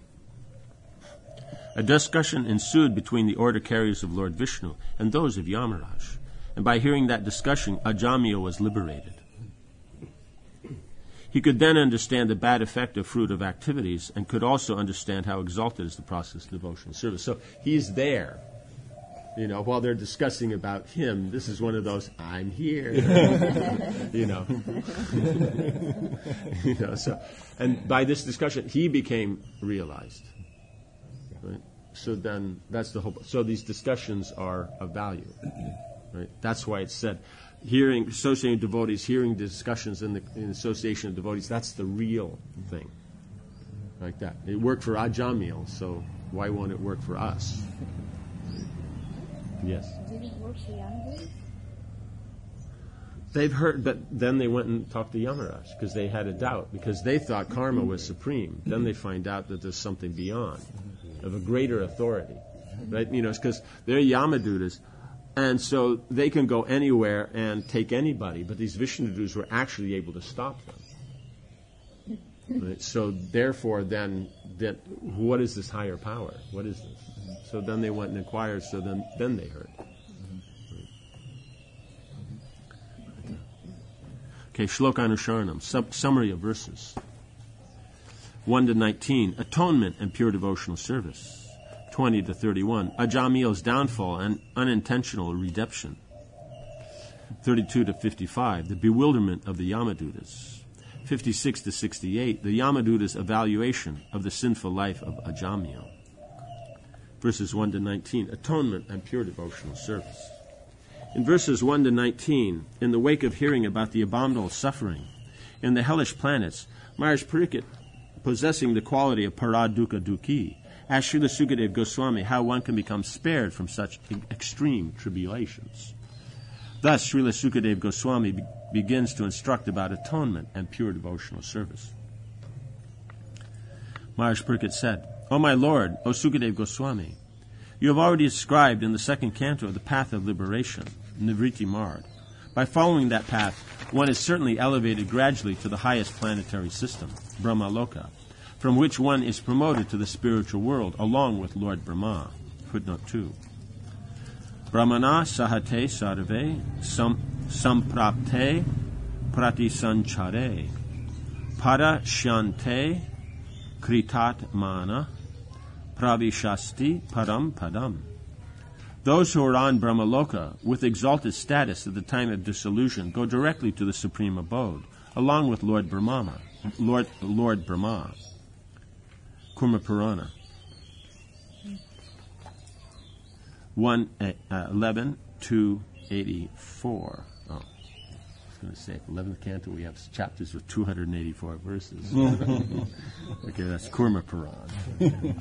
A discussion ensued between the order carriers of Lord Vishnu and those of Yamaraj, and by hearing that discussion, Ajamila was liberated. He could then understand the bad effect of fruitive activities and could also understand how exalted is the process of devotional service. So he's there. You know, while they're discussing about him, this is one of those, I'm here. you know. you know, so and by this discussion he became realized. Right? So then that's the whole so these discussions are of value. Right? That's why it's said hearing associating devotees, hearing discussions in the in association of devotees, that's the real thing. Like that. It worked for Ajamil, so why won't it work for us? Yes. Did it work for Yamadevas? They've heard, but then they went and talked to Yamaraj because they had a doubt, because they thought karma was supreme. Then they find out that there's something beyond, of a greater authority, right? You know, because they're Yamadutas, and so they can go anywhere and take anybody. But these Vishnudus were actually able to stop them. Right? So therefore, then, that what is this higher power? What is this? So then they went and inquired. So then, then they heard. Okay, Shloka Anusharanam, sub- summary of verses. one to nineteen, atonement and pure devotional service. twenty to thirty-one, Ajamil's downfall and unintentional redemption. thirty-two to fifty-five, the bewilderment of the Yamadutas. fifty-six to sixty-eight, the Yamadutas' evaluation of the sinful life of Ajamil. Verses one to nineteen, atonement and pure devotional service. In verses one to nineteen, in the wake of hearing about the abominable suffering in the hellish planets, Maharaj Pariksit, possessing the quality of Paradukkha Dukhi, asked Srila Sukadeva Goswami how one can become spared from such extreme tribulations. Thus, Srila Sukadeva Goswami be- begins to instruct about atonement and pure devotional service. Maharaj Pariksit said, O my Lord, O Sukadeva Goswami, you have already described in the second canto of the path of liberation, Nivritti Marg. By following that path, one is certainly elevated gradually to the highest planetary system, Brahma Loka, from which one is promoted to the spiritual world along with Lord Brahma. Footnote two. Brahmana sahate sarve sam, samprapte pratisanchare pada shante kritat mana pravishasti param padam. Those who are on Brahmaloka with exalted status at the time of dissolution go directly to the supreme abode, along with Lord Brahma. Lord, Lord Brahma. Kurma Purana. one, uh, eleven, two eighty-four. Oh, I was going to say, eleventh canto, we have chapters with two hundred eighty-four verses. Okay, that's Kurma Purana.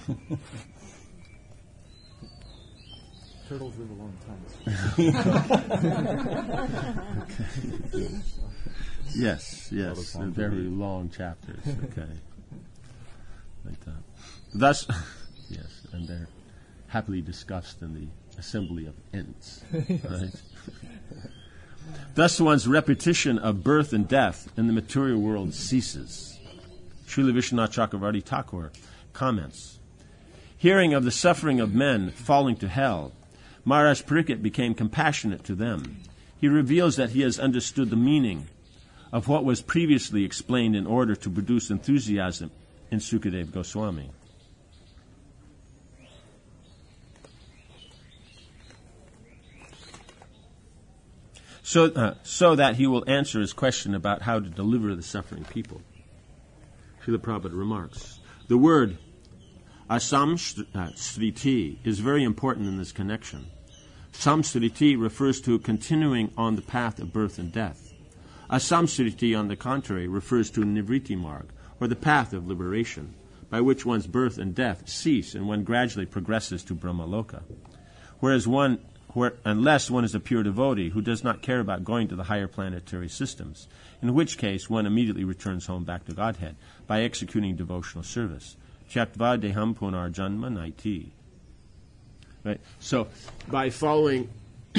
Turtles live a long time. Okay. Yes, yes, they're very long chapters. Okay. Like that. Thus, yes, and they're happily discussed in the assembly of Ents. Right? Thus, one's repetition of birth and death in the material world ceases. Srila Vishwanath Chakravarti Thakur comments, hearing of the suffering of men falling to hell, Maharaj Pariksit became compassionate to them. He reveals that he has understood the meaning of what was previously explained in order to produce enthusiasm in Sukadeva Goswami. So, uh, so that he will answer his question about how to deliver the suffering people. Srila Prabhupada remarks, the word asamsriti is very important in this connection. Samsriti refers to continuing on the path of birth and death. Asamsriti, on the contrary, refers to Nivritti Marg, or the path of liberation, by which one's birth and death cease and one gradually progresses to Brahmaloka. Whereas one, where, unless one is a pure devotee who does not care about going to the higher planetary systems, in which case one immediately returns home back to Godhead by executing devotional service. Tyaktva deham punar janma naiti. Right? So by following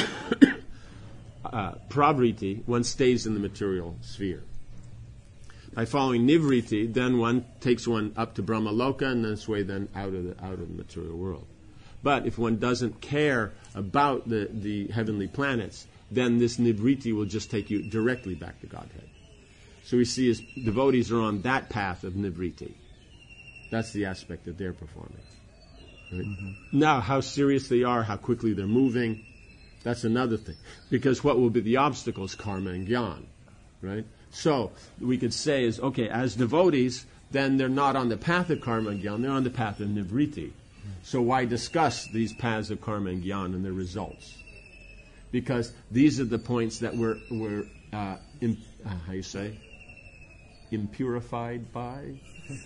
uh, pravriti, one stays in the material sphere. By following nivriti, then one takes one up to Brahmaloka, and this way then out of the out of the material world. But if one doesn't care about the, the heavenly planets, then this nivriti will just take you directly back to Godhead. So we see as devotees are on that path of nivriti. That's the aspect that they're performing. Right? Mm-hmm. Now, how serious they are, how quickly they're moving, that's another thing. Because what will be the obstacles? Karma and jnana. Right? So we could say is, okay, as devotees, then they're not on the path of karma and jnana, they're on the path of nivriti. So why discuss these paths of karma and jnana and their results? Because these are the points that we're, we're uh, in, uh, how you say, impurified by?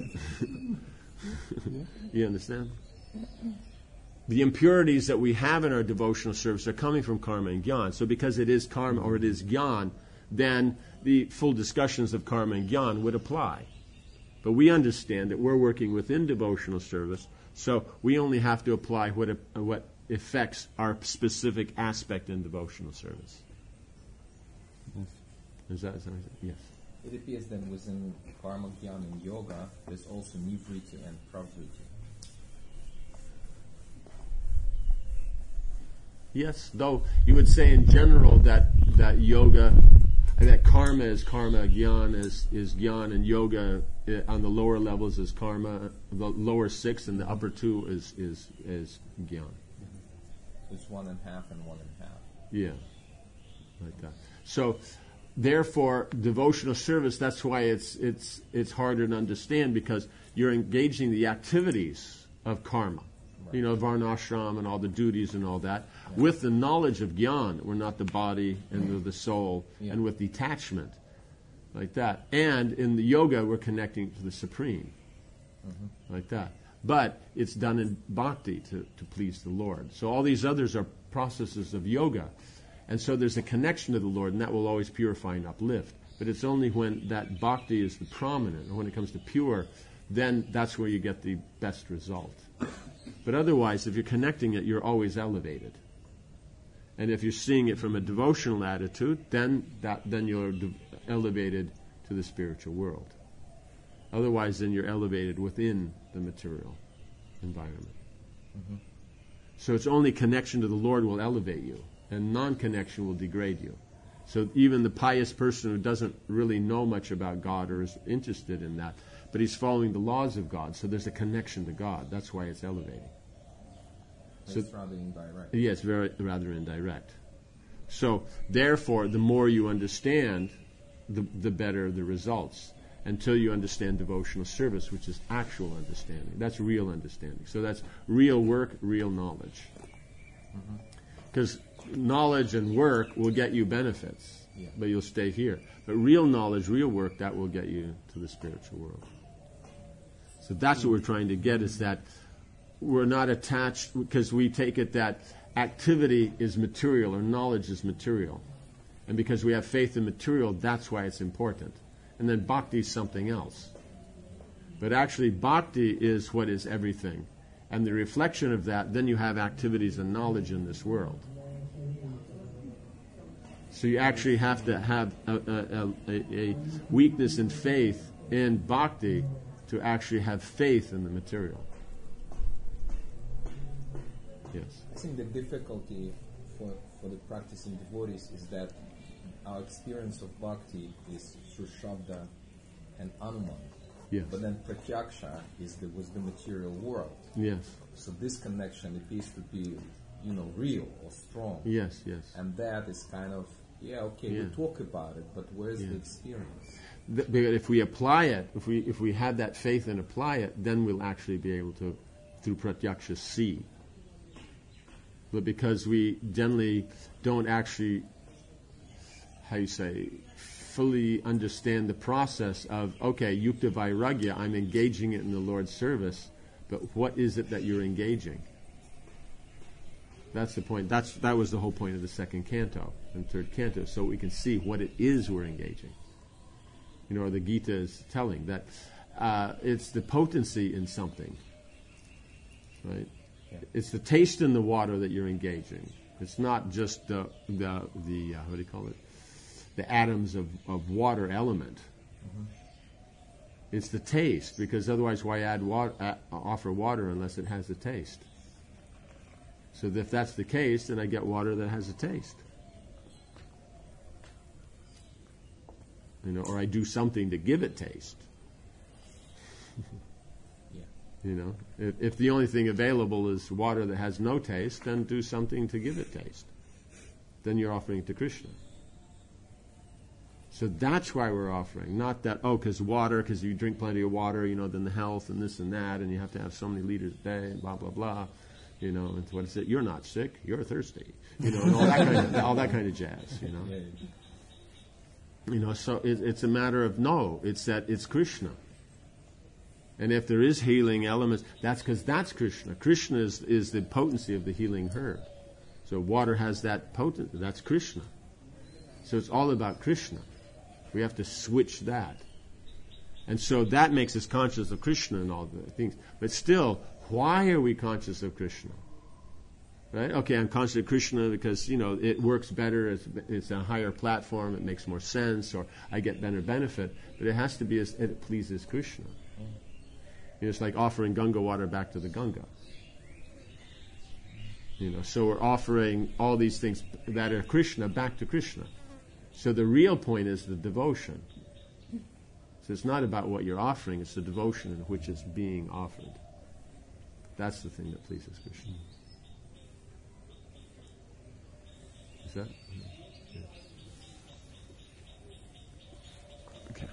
You understand? The impurities that we have in our devotional service are coming from karma and jnana. So because it is karma or it is jnana, then the full discussions of karma and jnana would apply. But we understand that we're working within devotional service, so we only have to apply what uh, what affects our specific aspect in devotional service. Yes. Is that, is that yes? It appears then within karma, jnana, and yoga, there's also nivriti and pravriti. Yes, though you would say in general that, that yoga, that karma is karma, jnana is, is jnana, and yoga uh, on the lower levels is karma, the lower six and the upper two is, is, is jnana. Mm-hmm. So it's one and a half and one and a half. Yeah, like that. So, therefore, devotional service, that's why it's, it's, it's harder to understand, because you're engaging the activities of karma. You know, varnashram and all the duties and all that, yeah. with the knowledge of jnana, we're not the body and the, the soul, yeah. and with detachment, like that. And in the yoga, we're connecting to the Supreme, mm-hmm. like that. But it's done in bhakti to, to please the Lord. So all these others are processes of yoga. And so there's a connection to the Lord, and that will always purify and uplift. But it's only when that bhakti is the prominent, and when it comes to pure, then that's where you get the best result. But otherwise, if you're connecting it, you're always elevated. And if you're seeing it from a devotional attitude, then that then you're de- elevated to the spiritual world. Otherwise, then you're elevated within the material environment. Mm-hmm. So it's only connection to the Lord will elevate you, and non-connection will degrade you. So even the pious person who doesn't really know much about God or is interested in that, but he's following the laws of God, so there's a connection to God. That's why it's elevating. So it's rather indirect. Yes, very rather indirect. So therefore, the more you understand, the the better the results. Until you understand devotional service, which is actual understanding. That's real understanding. So that's real work, real knowledge. Because mm-hmm. knowledge and work will get you benefits, yeah. but you'll stay here. But real knowledge, real work, that will get you to the spiritual world. So that's what we're trying to get, is that we're not attached, because we take it that activity is material or knowledge is material. And because we have faith in material, that's why it's important. And then bhakti is something else. But actually bhakti is what is everything. And the reflection of that, then you have activities and knowledge in this world. So you actually have to have a, a, a, a weakness in faith in bhakti to actually have faith in the material. Yes. I think the difficulty for, for the practicing devotees is that our experience of bhakti is through Shabda and Anuman. Yes. But then Pratyaksha is the, was the material world. Yes. So this connection appears to be, you know, real or strong. Yes, yes. And that is kind of, yeah, okay, yeah. we talk about it, but where's yeah. the experience? The, but if we apply it, if we if we have that faith and apply it, then we'll actually be able to, through Pratyaksha, see. But because we generally don't actually, how you say, fully understand the process of, okay, yukta vairagya, I'm engaging it in the Lord's service, but what is it that you're engaging? That's the point. That's that was the whole point of the second canto and third canto, so we can see what it is we're engaging. You know, or the Gita is telling that uh, it's the potency in something, right? It's the taste in the water that you're engaging. It's not just the the the uh, what do you call it? The atoms of, of water element. Mm-hmm. It's the taste, because otherwise, why add water, uh, offer water unless it has a taste? So if that's the case, then I get water that has a taste. You know, or I do something to give it taste. Yeah. You know, if, if the only thing available is water that has no taste, then do something to give it taste. Then you're offering it to Krishna. So that's why we're offering, not that, oh, because water, because you drink plenty of water, you know, then the health and this and that, and you have to have so many liters a day, and blah, blah, blah. You know, and what is it? You're not sick, you're thirsty. You know, and all that kind of, all that kind of jazz, you know. You know, so it, it's a matter of, no, it's that it's Krishna. And if there is healing elements, that's because that's Krishna. Krishna is, is the potency of the healing herb. So water has that potency, that's Krishna. So it's all about Krishna. We have to switch that. And so that makes us conscious of Krishna and all the things. But still, why are we conscious of Krishna? Right? Okay, I'm conscious of Krishna because, you know, it works better, it's, it's a higher platform, it makes more sense, or I get better benefit. But it has to be as it pleases Krishna. You know, it's like offering Ganga water back to the Ganga. You know, so we're offering all these things that are Krishna back to Krishna. So the real point is the devotion. So it's not about what you're offering, it's the devotion in which it's being offered. That's the thing that pleases Krishna. Is that? Yeah. Okay.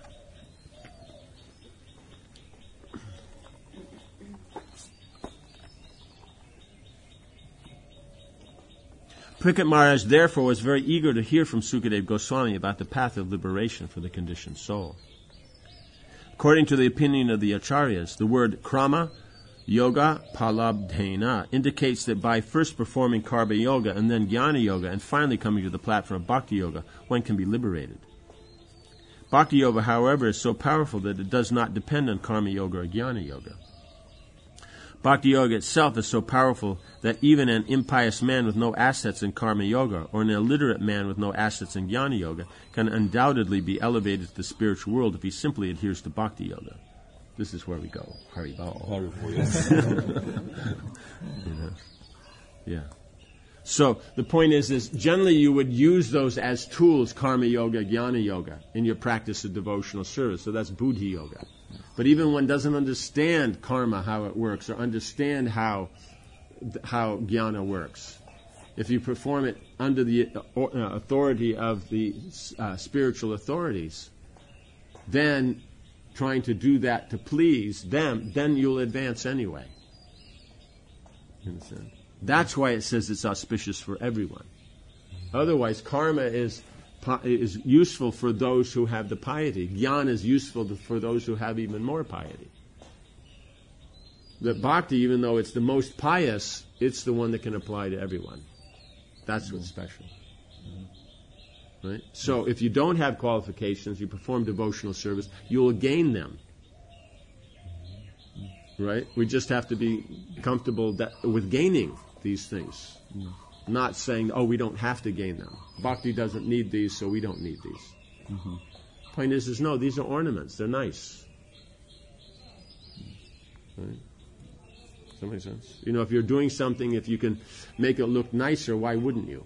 Parikshit Maharaj therefore was very eager to hear from Sukadeva Goswami about the path of liberation for the conditioned soul. According to the opinion of the Acharyas, the word krama, yoga, palabdhena indicates that by first performing karma yoga and then jnana yoga and finally coming to the platform of bhakti yoga, one can be liberated. Bhakti yoga, however, is so powerful that it does not depend on karma yoga or jnana yoga. Bhakti yoga itself is so powerful that even an impious man with no assets in karma yoga or an illiterate man with no assets in jnana yoga can undoubtedly be elevated to the spiritual world if he simply adheres to bhakti yoga. This is where we go. Haribol. Haribol, yes. You know? Yeah. So the point is, is generally you would use those as tools, karma yoga, jnana yoga, in your practice of devotional service. So that's buddhi yoga. But even one doesn't understand karma, how it works, or understand how how jnana works. If you perform it under the uh, authority of the uh, spiritual authorities, then trying to do that to please them, then you'll advance anyway. You understand? That's why it says it's auspicious for everyone. Otherwise, karma is is useful for those who have the piety. Jnana is useful to, for those who have even more piety. The bhakti, even though it's the most pious, it's the one that can apply to everyone. That's what's special. Right? So if you don't have qualifications, you perform devotional service, you will gain them. Right? We just have to be comfortable that, with gaining these things. Not saying, oh, we don't have to gain them. Bhakti doesn't need these, so we don't need these. Mm-hmm. Point is, is no, these are ornaments. They're nice. Right? Does that make sense? You know, if you're doing something, if you can make it look nicer, why wouldn't you?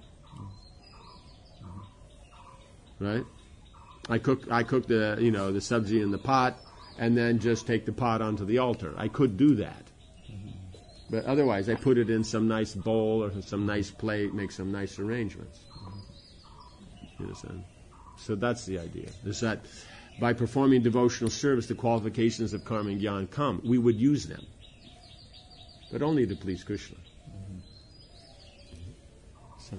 Right? I cook, I cook the, you know, the sabzi in the pot, and then just take the pot onto the altar. I could do that. But otherwise, I put it in some nice bowl or some nice plate, make some nice arrangements. You understand? So that's the idea. Is that by performing devotional service, the qualifications of karma and jnana come. We would use them. But only to please Krishna. So.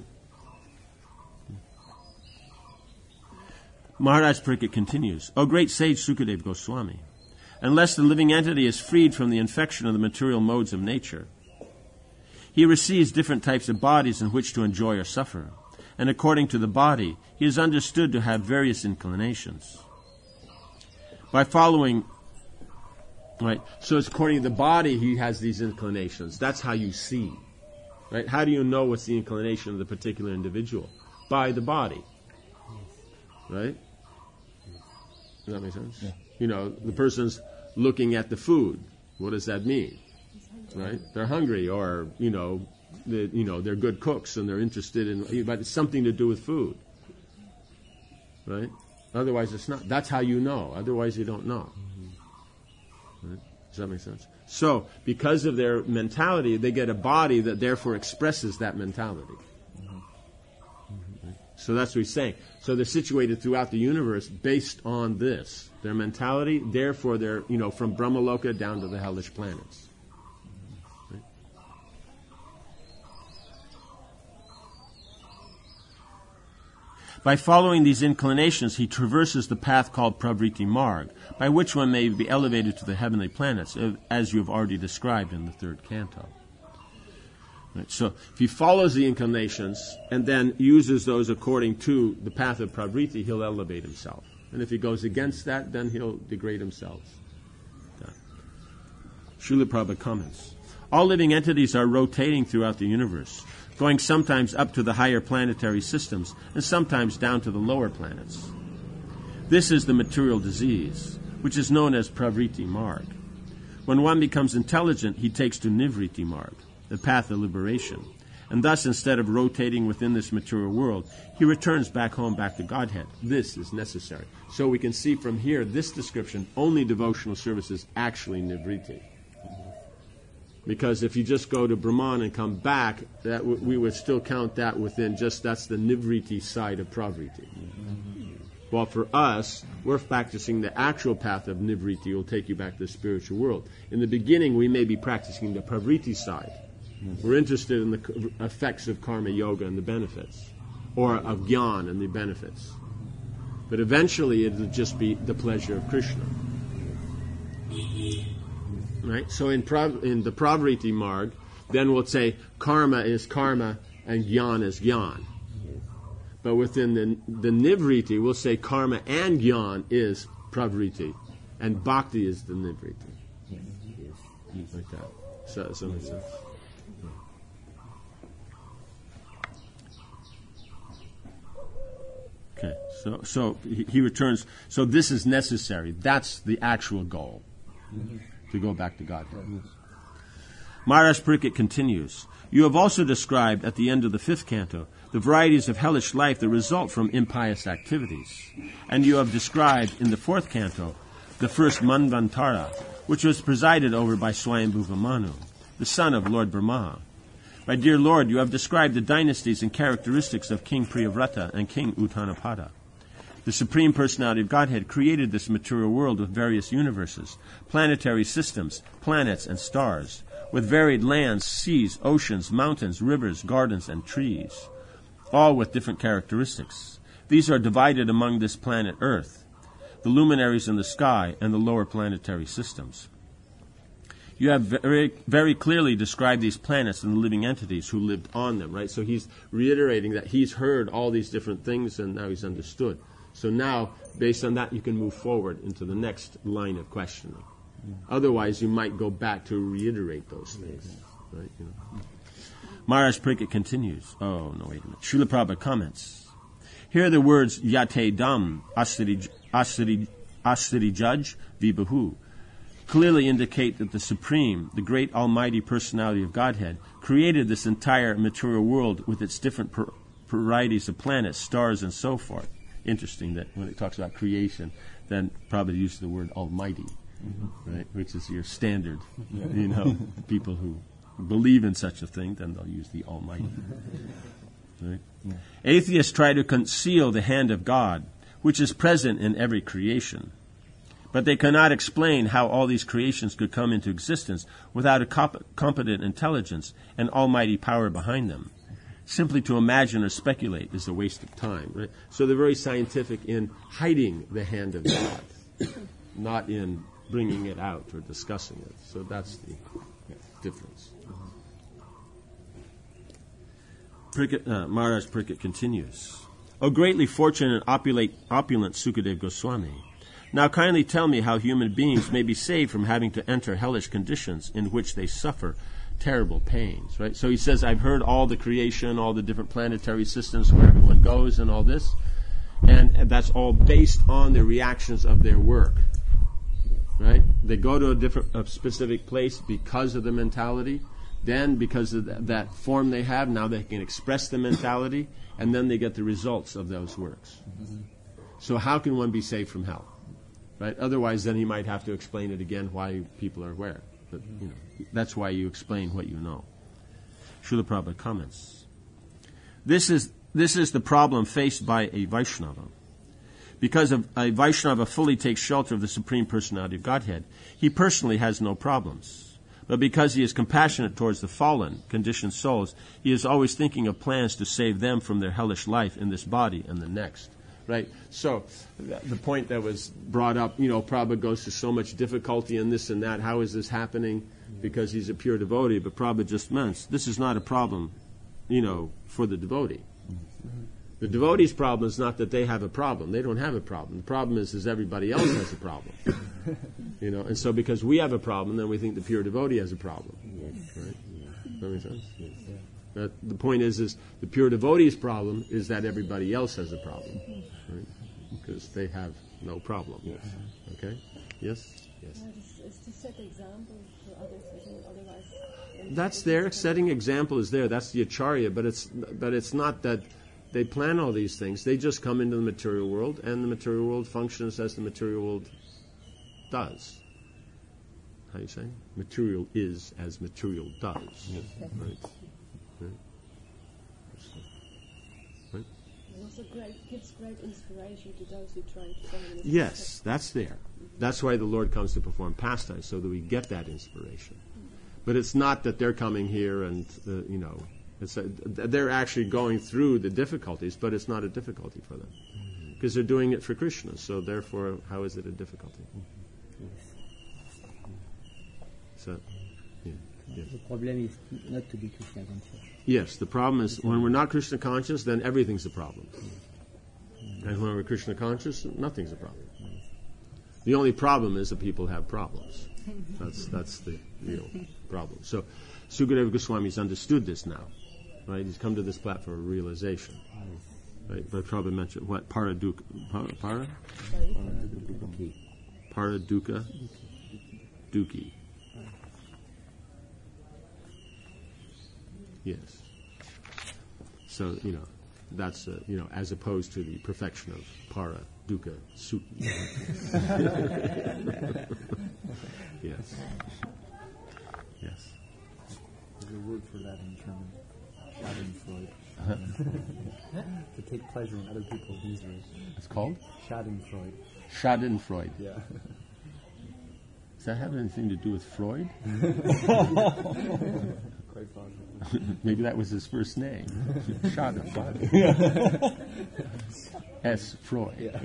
Maharaj Parikshit continues, O great sage Sukadeva Goswami, unless the living entity is freed from the infection of the material modes of nature, he receives different types of bodies in which to enjoy or suffer, and according to the body, he is understood to have various inclinations. By following Right? So it's according to the body, he has these inclinations. That's how you see. Right? How do you know what's the inclination of the particular individual? By the body. Right? Does that make sense? Yeah. You know, the person's looking at the food. What does that mean? Right? They're hungry, or, you know, they, you know, they're good cooks and they're interested in, but it's something to do with food. Right? Otherwise it's not. That's how you know. Otherwise you don't know. Right? Does that make sense? So, because of their mentality, they get a body that therefore expresses that mentality. Right? So that's what he's saying. So they're situated throughout the universe based on this. Their mentality, therefore they're, you know, from Brahmaloka down to the hellish planets. Right? By following these inclinations, he traverses the path called Pravriti Marg, by which one may be elevated to the heavenly planets, as you have already described in the third canto. Right, so if he follows the inclinations and then uses those according to the path of Pravriti, he'll elevate himself. And if he goes against that, then he'll degrade himself. Yeah. Srila Prabhupada comments, all living entities are rotating throughout the universe, going sometimes up to the higher planetary systems and sometimes down to the lower planets. This is the material disease, which is known as Pravriti Marg. When one becomes intelligent, he takes to Nivriti Marg, the path of liberation, and thus instead of rotating within this material world, he returns back home, back to Godhead. This is necessary. So we can see from here, this description, only devotional service is actually Nivriti. Because if you just go to Brahman and come back, that w- we would still count that within just, that's the Nivriti side of Pravriti. Mm-hmm. Well, for us, we're practicing the actual path of Nivriti. It will take you back to the spiritual world. In the beginning, we may be practicing the Pravriti side. Mm-hmm. We're interested in the c- effects of karma yoga and the benefits, or of jnana and the benefits. But eventually, it will just be the pleasure of Krishna. Right? So in, Prav- in the Pravriti Marg, then we'll say karma is karma and jnana is jnana. But within the, the Nivriti, we'll say karma and jnana is Pravriti, and bhakti is the Nivriti. Yes. Like that. So, so makes sense. Okay, so so he, he returns. So this is necessary. That's the actual goal. Mm-hmm. To go back to Godhead. Yes. Maharaj Pariksit continues, you have also described at the end of the fifth canto the varieties of hellish life that result from impious activities. And you have described in the fourth canto the first Manvantara, which was presided over by Swayambhuva Manu, the son of Lord Brahma. My dear Lord, you have described the dynasties and characteristics of King Priyavrata and King Uttanapada. The Supreme Personality of Godhead created this material world with various universes, planetary systems, planets, and stars, with varied lands, seas, oceans, mountains, rivers, gardens, and trees, all with different characteristics. These are divided among this planet Earth, the luminaries in the sky, and the lower planetary systems. You have very, very clearly described these planets and the living entities who lived on them, right? So he's reiterating that he's heard all these different things and now he's understood. So now, based on that, you can move forward into the next line of questioning. Mm. Otherwise, you might go back to reiterate those things. Mm. Right? You know. Maharaj Pariksit continues. Oh, no, wait a minute. Srila Prabhupada comments. Here are the words Yate Dam, Asiri, Asiri, Asiri Judge, Vibhahu, clearly indicate that the Supreme, the great almighty personality of Godhead, created this entire material world with its different per- varieties of planets, stars, and so forth. Interesting that when it talks about creation, then probably uses the word almighty, mm-hmm. right? Which is your standard, yeah. you know, people who believe in such a thing, then they'll use the almighty. Right? Yeah. Atheists try to conceal the hand of God, which is present in every creation. But they cannot explain how all these creations could come into existence without a comp- competent intelligence and almighty power behind them. Simply to imagine or speculate is a waste of time. Right? So they're very scientific in hiding the hand of God, not in bringing it out or discussing it. So that's the difference. Pariksit, uh, Maharaj Pariksit continues. O greatly fortunate and opulent, opulent Sukadev Goswami, Now kindly tell me how human beings may be saved from having to enter hellish conditions in which they suffer terrible pains, right? So he says, I've heard all the creation, all the different planetary systems where everyone goes and all this, and that's all based on the reactions of their work, right? They go to a different, a specific place because of the mentality. Then, because of th- that form they have, now they can express the mentality, and then they get the results of those works. Mm-hmm. So how can one be saved from hell? Right? Otherwise, then he might have to explain it again why people are where. But, you know, that's why you explain what you know. Srila Prabhupada comments. This is this is the problem faced by a Vaishnava. Because of a Vaishnava fully takes shelter of the Supreme Personality of Godhead, he personally has no problems. But because he is compassionate towards the fallen, conditioned souls, he is always thinking of plans to save them from their hellish life in this body and the next. Right? So, th- the point that was brought up, you know, Prabhupada goes to so much difficulty in this and that. How is this happening? Because he's a pure devotee. But Prabhupada just meant, this is not a problem, you know, for the devotee. The devotee's problem is not that they have a problem. They don't have a problem. The problem is, is everybody else has a problem. You know, and so because we have a problem, then we think the pure devotee has a problem. Yes. Right? Does that make sense? Yes. Yeah. That the point is, is the pure devotee's problem is that everybody else has a problem, right? Because they have no problem. Yes. Okay. Yes. Yes. It's to set example for others, isn't it? Otherwise, that's there. Setting example is there. That's the acharya, but it's but it's not that they plan all these things. They just come into the material world, and the material world functions as the material world does. How do you say? Material is as material does. Yes. Right. Right. Right. It also great, gives great inspiration to those who try to follow this. Yes, that's there. That's why the Lord comes to perform pastimes, so that we get that inspiration. But it's not that they're coming here and, uh, you know, it's a, they're actually going through the difficulties, but it's not a difficulty for them. Because they're doing it for Krishna, so therefore, how is it a difficulty? So, yeah. Yes. The problem is not to be Krishna conscious. Yes, the problem is when we're not Krishna conscious, then everything's a problem. And when we're Krishna conscious, nothing's a problem. The only problem is that people have problems. That's that's the real problem. So, Sukadeva Goswami's understood this now, right? He's come to this platform of realization, right? But Prabhupada mentioned what Paraduka, para, Paraduka, Duki. Yes. So, you know, that's, uh, you know, as opposed to the perfection of para, dukkha, sukhi. Yes. Yes. There's a word for that in German. Schadenfreude. To take pleasure in other people's misery. It's called? Schadenfreude. Schadenfreude. Yeah. Does that have anything to do with Freud? Quite possible. Maybe that was his first name. Schadenfreude. S. Freud. Yeah.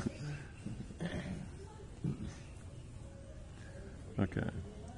Okay.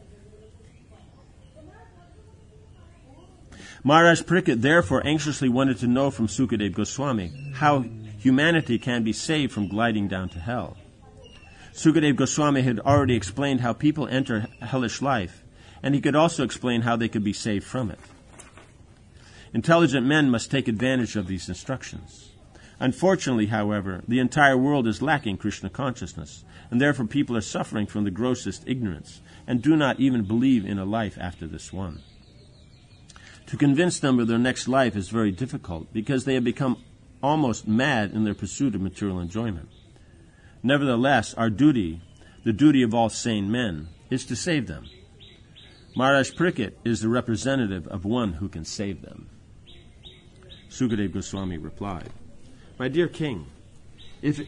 Maharaj Parikshit therefore anxiously wanted to know from Sukadeva Goswami how humanity can be saved from gliding down to hell. Sukadeva Goswami had already explained how people enter hellish life, and he could also explain how they could be saved from it. Intelligent men must take advantage of these instructions. Unfortunately, however, the entire world is lacking Krishna consciousness, and therefore people are suffering from the grossest ignorance, and do not even believe in a life after this one. To convince them of their next life is very difficult, because they have become almost mad in their pursuit of material enjoyment. Nevertheless, our duty, the duty of all sane men, is to save them. Maharaj Parikshit is the representative of one who can save them. Sukadeva Goswami replied, "My dear king, if,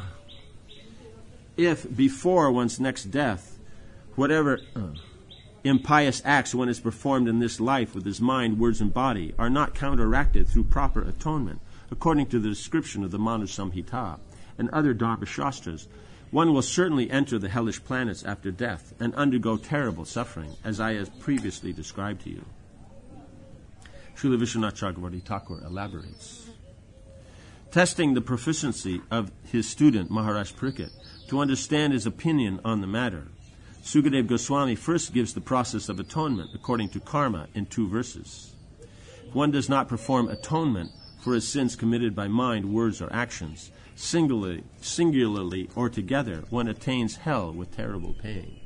if before one's next death, whatever uh, impious acts one has performed in this life with his mind, words, and body are not counteracted through proper atonement, according to the description of the Manu Samhita and other Dharma Shastras, one will certainly enter the hellish planets after death and undergo terrible suffering, as I have previously described to you." Srila Vishwanath Chakravarti Thakur elaborates. Testing the proficiency of his student Maharaj Parikshit, to understand his opinion on the matter. Sukadeva Goswami first gives the process of atonement according to karma in two verses. If one does not perform atonement for his sins committed by mind, words, or actions, singularly, singularly or together, one attains hell with terrible pain.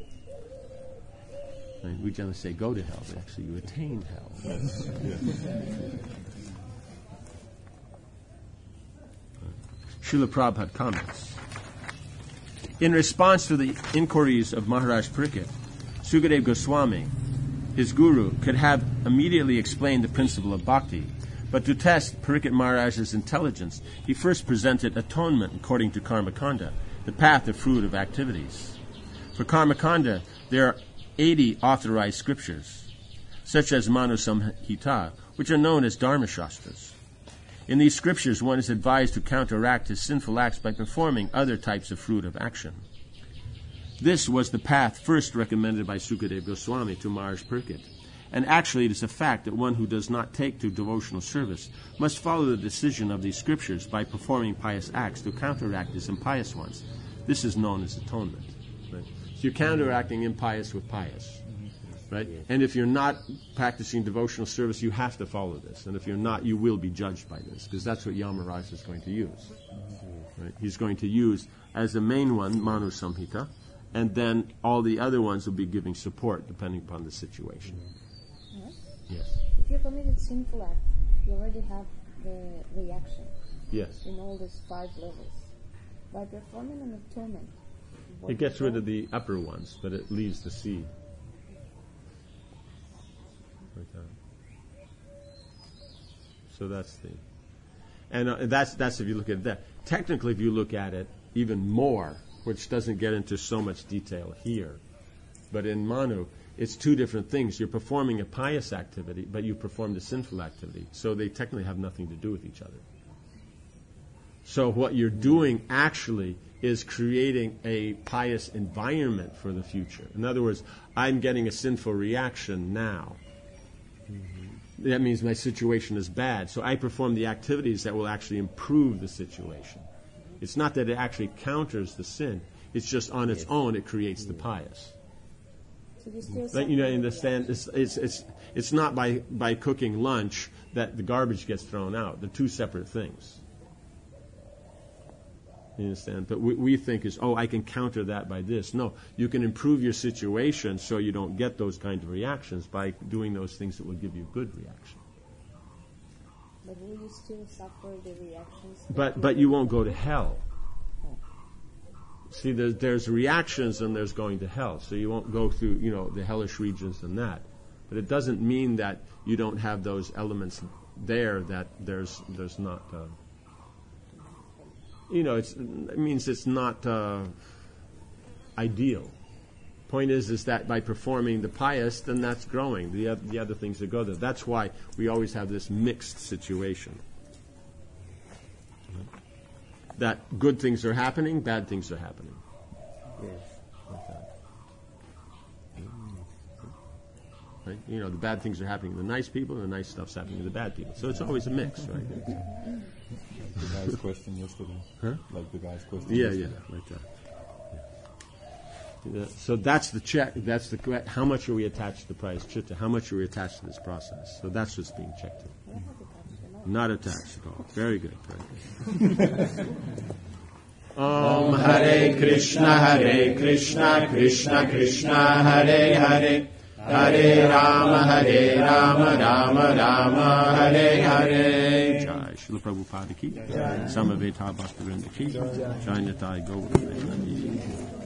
I mean, we generally say go to hell, but actually you attain hell. Srila Prabhupada comments. In response to the inquiries of Maharaj Parikshit, Sukadeva Goswami, his guru, could have immediately explained the principle of bhakti, but to test Parikshit Maharaj's intelligence, he first presented atonement according to Karmakanda, the path of fruit of activities. For Karmakanda, there are eighty authorized scriptures, such as Manu Samhita, which are known as Dharma Shastras. In these scriptures, one is advised to counteract his sinful acts by performing other types of fruit of action. This was the path first recommended by Sukadeva Goswami to Maharaj Parikshit. And actually it is a fact that one who does not take to devotional service must follow the decision of these scriptures by performing pious acts to counteract his impious ones. This is known as atonement. Right? So you're counteracting impious with pious. Right? And if you're not practicing devotional service, you have to follow this. And if you're not, you will be judged by this, because that's what Yamaraj is going to use. Right? He's going to use, as the main one, Manu Samhita, and then all the other ones will be giving support depending upon the situation. Yes. Yes. If you committed sinful act, you already have the reaction. Yes. In all these five levels. By performing an atonement, it gets rid of the upper ones, but it leaves the seed. Like that. So that's the, and uh, that's that's if you look at that. Technically, if you look at it even more, which doesn't get into so much detail here, but in Manu, it's two different things. You're performing a pious activity, but you performed a sinful activity. So they technically have nothing to do with each other. So what you're doing actually is creating a pious environment for the future. In other words, I'm getting a sinful reaction now. Mm-hmm. That means my situation is bad. So I perform the activities that will actually improve the situation. It's not that it actually counters the sin. It's just on its own it creates the pious. So you still But, you know, understand, it's, it's, it's, it's not by, by cooking lunch that the garbage gets thrown out. They're two separate things. You understand? But we, we think is, oh, I can counter that by this. No, you can improve your situation so you don't get those kind of reactions by doing those things that will give you good reaction. But will you still suffer the reactions? But but you won't go to hell. See, there's, there's reactions and there's going to hell. So you won't go through, you know, the hellish regions and that. But it doesn't mean that you don't have those elements there that there's there's not... Uh, You know, it's, it means it's not uh, ideal. Point is, is that by performing the pious, then that's growing. The, the other things that go there. That's why we always have this mixed situation. That good things are happening, bad things are happening. Yes. Like that. Right? You know, the bad things are happening to the nice people, and the nice stuff's happening to the bad people. So it's always a mix, right? The guy's question yesterday. Huh? Like the guy's question Yeah, yesterday. yeah, like that. Yeah. So that's the check. That's the que- how much are we attached to prayaschitta? How much are we attached to this process? So that's what's being checked in. Not attached at all. Very good. Very good. Om Hare Krishna, Hare Krishna, Krishna Krishna, Hare Hare. Hare Rama, Hare Rama, Rama Rama, Hare Hare. Jai Srila Prabhupada ki, Samaveta Bhaktivinoda ki, Jai Nitai Gaura.